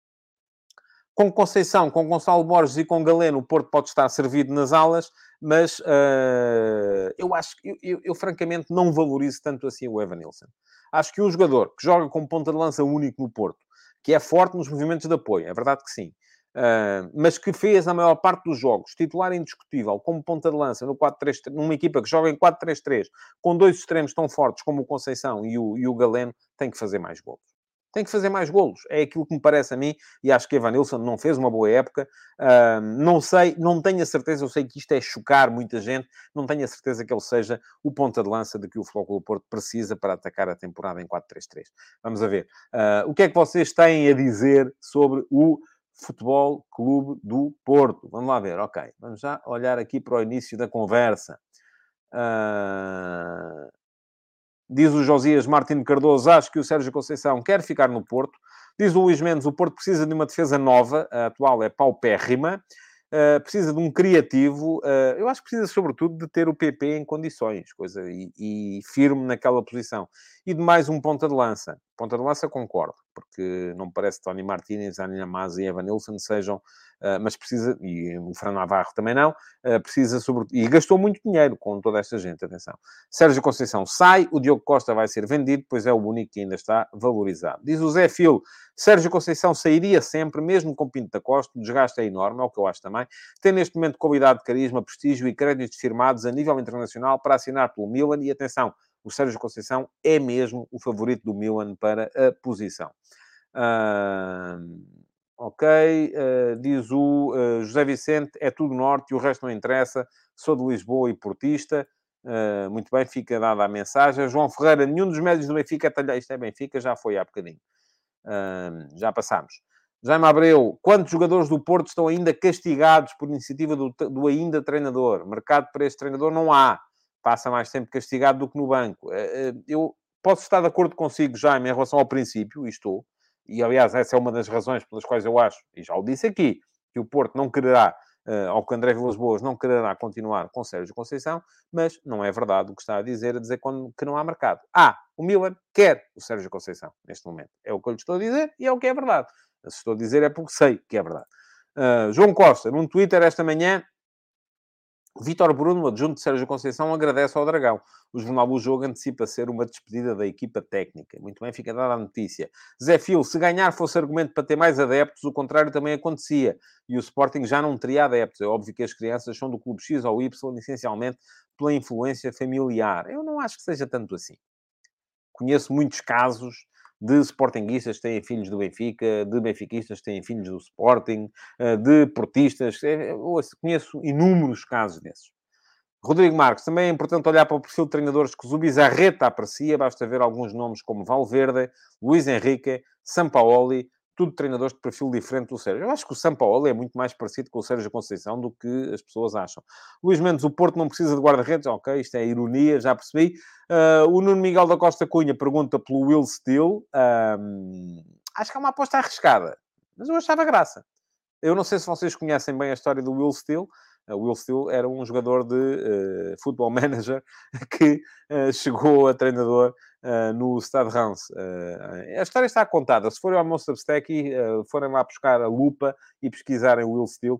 com Conceição, com Gonçalo Borges e com Galeno, o Porto pode estar servido nas alas, mas uh, eu acho que, eu, eu, eu, francamente não valorizo tanto assim o Evanilson. Acho que um jogador que joga como ponta de lança único no Porto, que é forte nos movimentos de apoio, é verdade que sim, uh, mas que fez a maior parte dos jogos, titular indiscutível, como ponta de lança no quatro três três, numa equipa que joga em quatro três três, com dois extremos tão fortes como o Conceição e o, e o Galeno, tem que fazer mais gols. Tem que fazer mais golos. É aquilo que me parece a mim, e acho que Evanilson não fez uma boa época. Uh, não sei, não tenho a certeza, eu sei que isto é chocar muita gente, não tenho a certeza que ele seja o ponta de lança de que o Futebol Clube do Porto precisa para atacar a temporada em quatro três três. Vamos a ver. Uh, o que é que vocês têm a dizer sobre o Futebol Clube do Porto? Vamos lá ver, ok. Vamos já olhar aqui para o início da conversa. Uh... Diz o Josias Martins Cardoso, acho que o Sérgio Conceição quer ficar no Porto. Diz o Luís Mendes, o Porto precisa de uma defesa nova, a atual é paupérrima. Uh, precisa de um criativo. Uh, eu acho que precisa, sobretudo, de ter o P P em condições, coisa, e, e firme naquela posição. E de mais um ponta de lança. Ponta de lança, concordo, porque não me parece que Tony Martínez, Anina Mas e Evanilson sejam... Uh, mas precisa, e o Fran Navarro também não, uh, precisa, sobretudo... E gastou muito dinheiro com toda esta gente, atenção. Sérgio Conceição sai, o Diogo Costa vai ser vendido, pois é o único que ainda está valorizado. Diz o Zé Filo, Sérgio Conceição sairia sempre, mesmo com Pinto da Costa, o desgaste é enorme, é o que eu acho também. Tem neste momento qualidade, carisma, prestígio e créditos firmados a nível internacional para assinar pelo Milan. E atenção, o Sérgio Conceição é mesmo o favorito do Milan para a posição. Uh... Ok. Uh, diz o uh, José Vicente, é tudo norte e o resto não interessa. Sou de Lisboa e portista. Uh, muito bem, fica dada a mensagem. João Ferreira, nenhum dos médios do Benfica é talhado. Isto é Benfica, já foi há bocadinho. Uh, já passámos. Jaime Abreu, quantos jogadores do Porto estão ainda castigados por iniciativa do, do ainda treinador? Mercado para este treinador não há. Passa mais tempo castigado do que no banco. Uh, eu posso estar de acordo consigo, Jaime, em relação ao princípio, e estou. E, aliás, essa é uma das razões pelas quais eu acho, e já o disse aqui, que o Porto não quererá, uh, ou que André Vilas-Boas não quererá continuar com Sérgio Conceição, mas não é verdade o que está a dizer, a dizer quando, que não há mercado. Ah, o Milan quer o Sérgio Conceição, neste momento. É o que eu lhe estou a dizer e é o que é verdade. Se estou a dizer é porque sei que é verdade. Uh, João Costa, num Twitter esta manhã, Vítor Bruno, adjunto de Sérgio Conceição, agradece ao Dragão. O Jornal do Jogo antecipa ser uma despedida da equipa técnica. Muito bem, fica dada a notícia. Zé Fio, se ganhar fosse argumento para ter mais adeptos, o contrário também acontecia. E o Sporting já não teria adeptos. É óbvio que as crianças são do clube X ou Y, essencialmente pela influência familiar. Eu não acho que seja tanto assim. Conheço muitos casos de sportinguistas que têm filhos do Benfica, de benfiquistas que têm filhos do Sporting, de portistas. Eu conheço inúmeros casos desses. Rodrigo Marques, também é importante olhar para o perfil de treinadores que o Zubizarreta aprecia. Basta ver alguns nomes como Valverde, Luís Henrique, Sampaoli, tudo treinadores de perfil diferente do Sérgio. Eu acho que o Sampaoli é muito mais parecido com o Sérgio Conceição do que as pessoas acham. Luís Mendes, o Porto não precisa de guarda-redes. Ok, isto é ironia, já percebi. Uh, o Nuno Miguel da Costa Cunha pergunta pelo Will Steele. Um, acho que é uma aposta arriscada, mas eu achava graça. Eu não sei se vocês conhecem bem a história do Will Steele. O Will Steele era um jogador de uh, futebol manager que uh, chegou a treinador uh, no Stade Reims. Uh, a história está contada. Se forem ao meu Substack e uh, forem lá buscar a lupa e pesquisarem o Will Steele,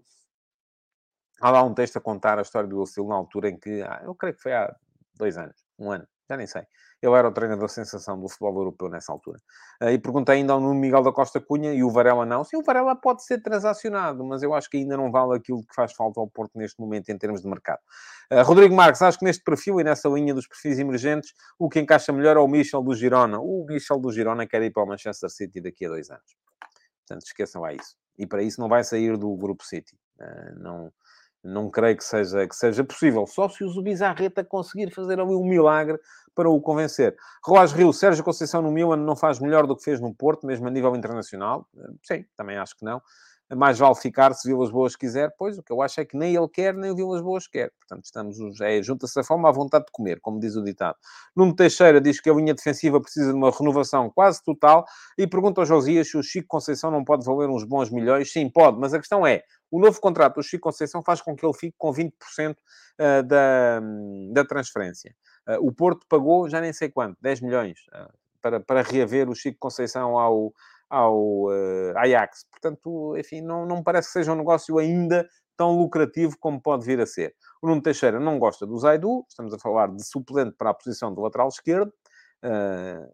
há lá um texto a contar a história do Will Steele na altura em que, ah, eu creio que foi há dois anos, um ano, já nem sei. Ele era o treinador sensação do futebol europeu nessa altura. Uh, e perguntei ainda ao Nuno Miguel da Costa Cunha e o Varela não. Sim, o Varela pode ser transacionado, mas eu acho que ainda não vale aquilo que faz falta ao Porto neste momento em termos de mercado. Uh, Rodrigo Marques, acho que neste perfil e nessa linha dos perfis emergentes, o que encaixa melhor é o Michel do Girona. O Michel do Girona quer ir para o Manchester City daqui a dois anos. Portanto, esqueçam lá isso. E para isso não vai sair do Grupo City. Uh, não... Não creio que seja, que seja possível. Só se o Zubizarreta conseguir fazer ali um milagre para o convencer. Relógio Rio, Sérgio Conceição no Milan não faz melhor do que fez no Porto, mesmo a nível internacional? Sim, também acho que não. Mais vale ficar se Vilas Boas quiser, pois o que eu acho é que nem ele quer, nem o Vilas Boas quer. Portanto, estamos, é, junta-se a fome à vontade de comer, como diz o ditado. Nuno Teixeira diz que a linha defensiva precisa de uma renovação quase total e pergunta ao Josias se o Chico Conceição não pode valer uns bons milhões. Sim, pode, mas a questão é, o novo contrato do Chico Conceição faz com que ele fique com vinte por cento da, da transferência. O Porto pagou, já nem sei quanto, dez milhões, para, para reaver o Chico Conceição ao, ao uh, Ajax. Portanto, enfim, não, não me parece que seja um negócio ainda tão lucrativo como pode vir a ser. O Nuno Teixeira não gosta do Zaidu, estamos a falar de suplente para a posição do lateral esquerdo, uh,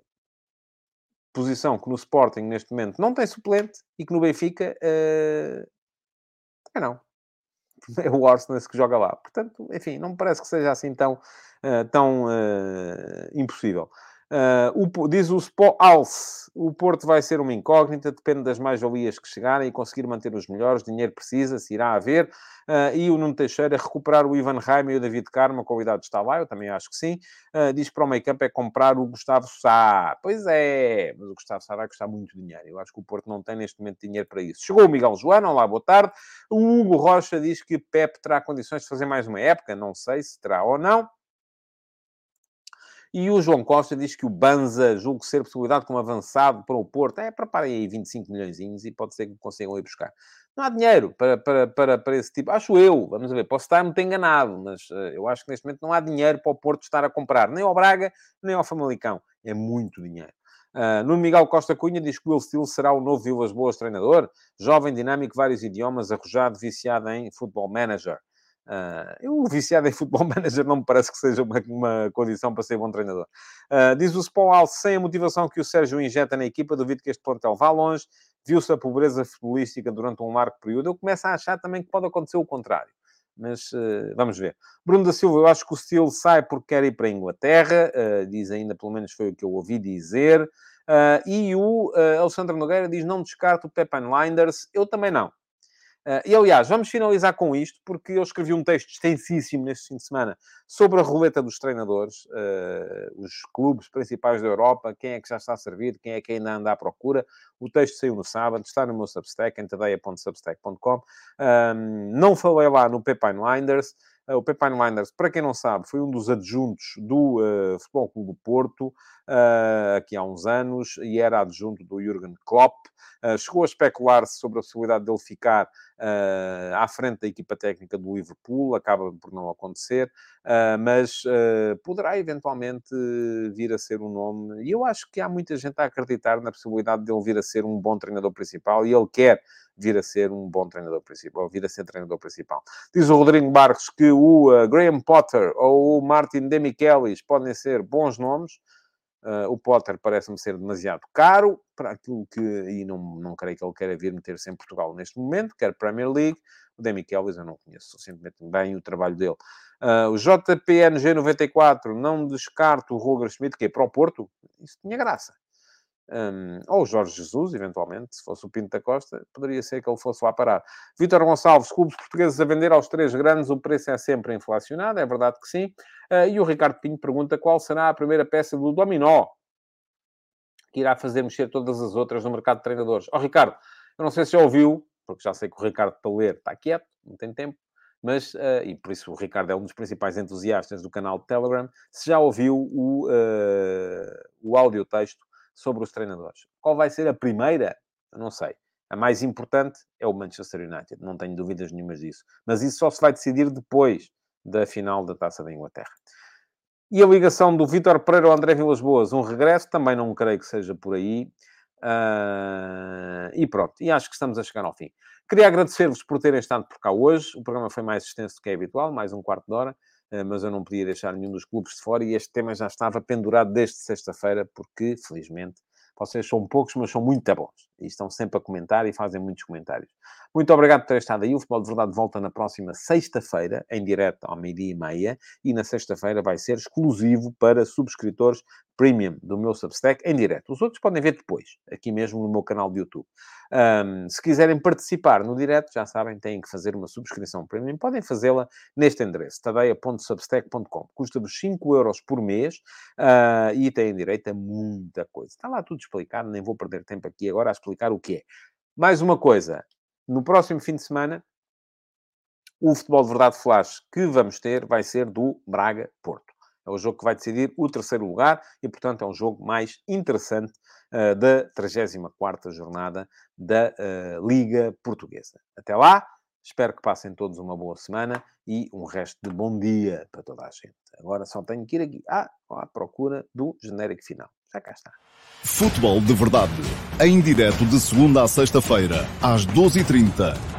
posição que no Sporting, neste momento, não tem suplente e que no Benfica... Uh, é não. É o Orsnes que joga lá. Portanto, enfim, não me parece que seja assim tão, uh, tão uh, impossível. Uh, o, diz o Spo Alce, o Porto vai ser uma incógnita, depende das mais-valias que chegarem e conseguir manter os melhores. Dinheiro precisa, se irá haver. Uh, e o Nuno Teixeira, recuperar o Ivan Raime e o David Carmo, a qualidade está lá, eu também acho que sim. Uh, diz que para o make-up é comprar o Gustavo Sá. Pois é, mas o Gustavo Sá vai custar muito dinheiro. Eu acho que o Porto não tem neste momento dinheiro para isso. Chegou o Miguel Joano, olá, boa tarde. O Hugo Rocha diz que Pep terá condições de fazer mais uma época, não sei se terá ou não. E o João Costa diz que o Banza, julgo ser possibilidade como avançado para o Porto. É, preparem aí vinte e cinco milhõezinhos e pode ser que consigam ir buscar. Não há dinheiro para, para, para, para esse tipo. Acho eu, vamos ver, posso estar muito enganado, mas uh, eu acho que neste momento não há dinheiro para o Porto estar a comprar, nem ao Braga, nem ao Famalicão. É muito dinheiro. Uh, Nuno Miguel Costa Cunha diz que o Will Steele será o novo Vilas Boas treinador. Jovem, dinâmico, vários idiomas, arrojado, viciado em Football Manager. Uh, eu, viciado em Football Manager, não me parece que seja uma, uma condição para ser bom treinador. Uh, diz o Spal, sem a motivação que o Sérgio injeta na equipa, duvido que este plantel vá longe. Viu-se a pobreza futebolística durante um largo período. Eu começo a achar também que pode acontecer o contrário. mas uh, vamos ver. Bruno da Silva, eu acho que o Steele sai porque quer ir para a Inglaterra, uh, diz ainda, pelo menos foi o que eu ouvi dizer. Uh, e o uh, Alexandre Nogueira diz, não descarto o Pepijn Lijnders, eu também não. Uh, e, aliás, vamos finalizar com isto, porque eu escrevi um texto extensíssimo neste fim de semana sobre a roleta dos treinadores, uh, os clubes principais da Europa, quem é que já está a servir, quem é que ainda anda à procura. O texto saiu no sábado, está no meu Substack, em tadeia ponto substack ponto com. Um, não falei lá no Pepijn Lijnders. Uh, o Pepijn Lijnders, para quem não sabe, foi um dos adjuntos do uh, Futebol Clube do Porto, uh, aqui há uns anos, e era adjunto do Jürgen Klopp. Uh, chegou a especular-se sobre a possibilidade dele ficar uh, à frente da equipa técnica do Liverpool, acaba por não acontecer, uh, mas uh, poderá eventualmente vir a ser um nome, e eu acho que há muita gente a acreditar na possibilidade dele vir a ser um bom treinador principal, e ele quer vir a ser um bom treinador principal, vir a ser treinador principal. Diz o Rodrigo Barros que o uh, Graham Potter ou o Martin Demichelis podem ser bons nomes. Uh, o Potter parece-me ser demasiado caro para aquilo que... E não, não creio que ele queira vir meter-se em Portugal neste momento, quer Premier League. O Demichelis eu não conheço suficientemente bem o trabalho dele. Uh, o J P N G noventa e quatro, não descarto o Roger Schmidt, que é para o Porto. Isso tinha graça. Um, ou o Jorge Jesus, eventualmente, se fosse o Pinto da Costa, poderia ser que ele fosse lá parar. Vítor Gonçalves, clubes portugueses a vender aos três grandes, o preço é sempre inflacionado, é verdade que sim. Uh, e o Ricardo Pinho pergunta qual será a primeira peça do dominó que irá fazer mexer todas as outras no mercado de treinadores. Ó, oh, Ricardo, eu não sei se já ouviu, porque já sei que o Ricardo, para ler, está quieto, não tem tempo, mas, uh, e por isso o Ricardo é um dos principais entusiastas do canal de Telegram, se já ouviu o, uh, o audiotexto sobre os treinadores. Qual vai ser a primeira? Eu não sei. A mais importante é o Manchester United. Não tenho dúvidas nenhumas disso. Mas isso só se vai decidir depois da final da Taça da Inglaterra. E a ligação do Vítor Pereira ao André Vilas-Boas. Um regresso. Também não creio que seja por aí. Uh... E pronto. E acho que estamos a chegar ao fim. Queria agradecer-vos por terem estado por cá hoje. O programa foi mais extenso do que é habitual. Mais um quarto de hora. Mas eu não podia deixar nenhum dos clubes de fora e este tema já estava pendurado desde sexta-feira, porque, felizmente, vocês são poucos, mas são muito bons. E estão sempre a comentar e fazem muitos comentários. Muito obrigado por terem estado aí. O Futebol de Verdade volta na próxima sexta-feira, em direto ao meio-dia e meia. E na sexta-feira vai ser exclusivo para subscritores premium do meu Substack, em direto. Os outros podem ver depois, aqui mesmo no meu canal de YouTube. Um, se quiserem participar no direto, já sabem, têm que fazer uma subscrição premium. Podem fazê-la neste endereço, tadeia ponto substack ponto com. Custa-vos cinco euros por mês uh, e têm direito a muita coisa. Está lá tudo explicado, nem vou perder tempo aqui agora a explicar o que é. Mais uma coisa, no próximo fim de semana, o Futebol de Verdade Flash que vamos ter vai ser do Braga-Porto. É o jogo que vai decidir o terceiro lugar e, portanto, é um jogo mais interessante uh, da trigésima quarta jornada da uh, Liga Portuguesa. Até lá, espero que passem todos uma boa semana e um resto de bom dia para toda a gente. Agora só tenho que ir aqui ah, à procura do genérico final. Já cá está. Futebol de Verdade, em direto de segunda a sexta-feira, às doze e trinta.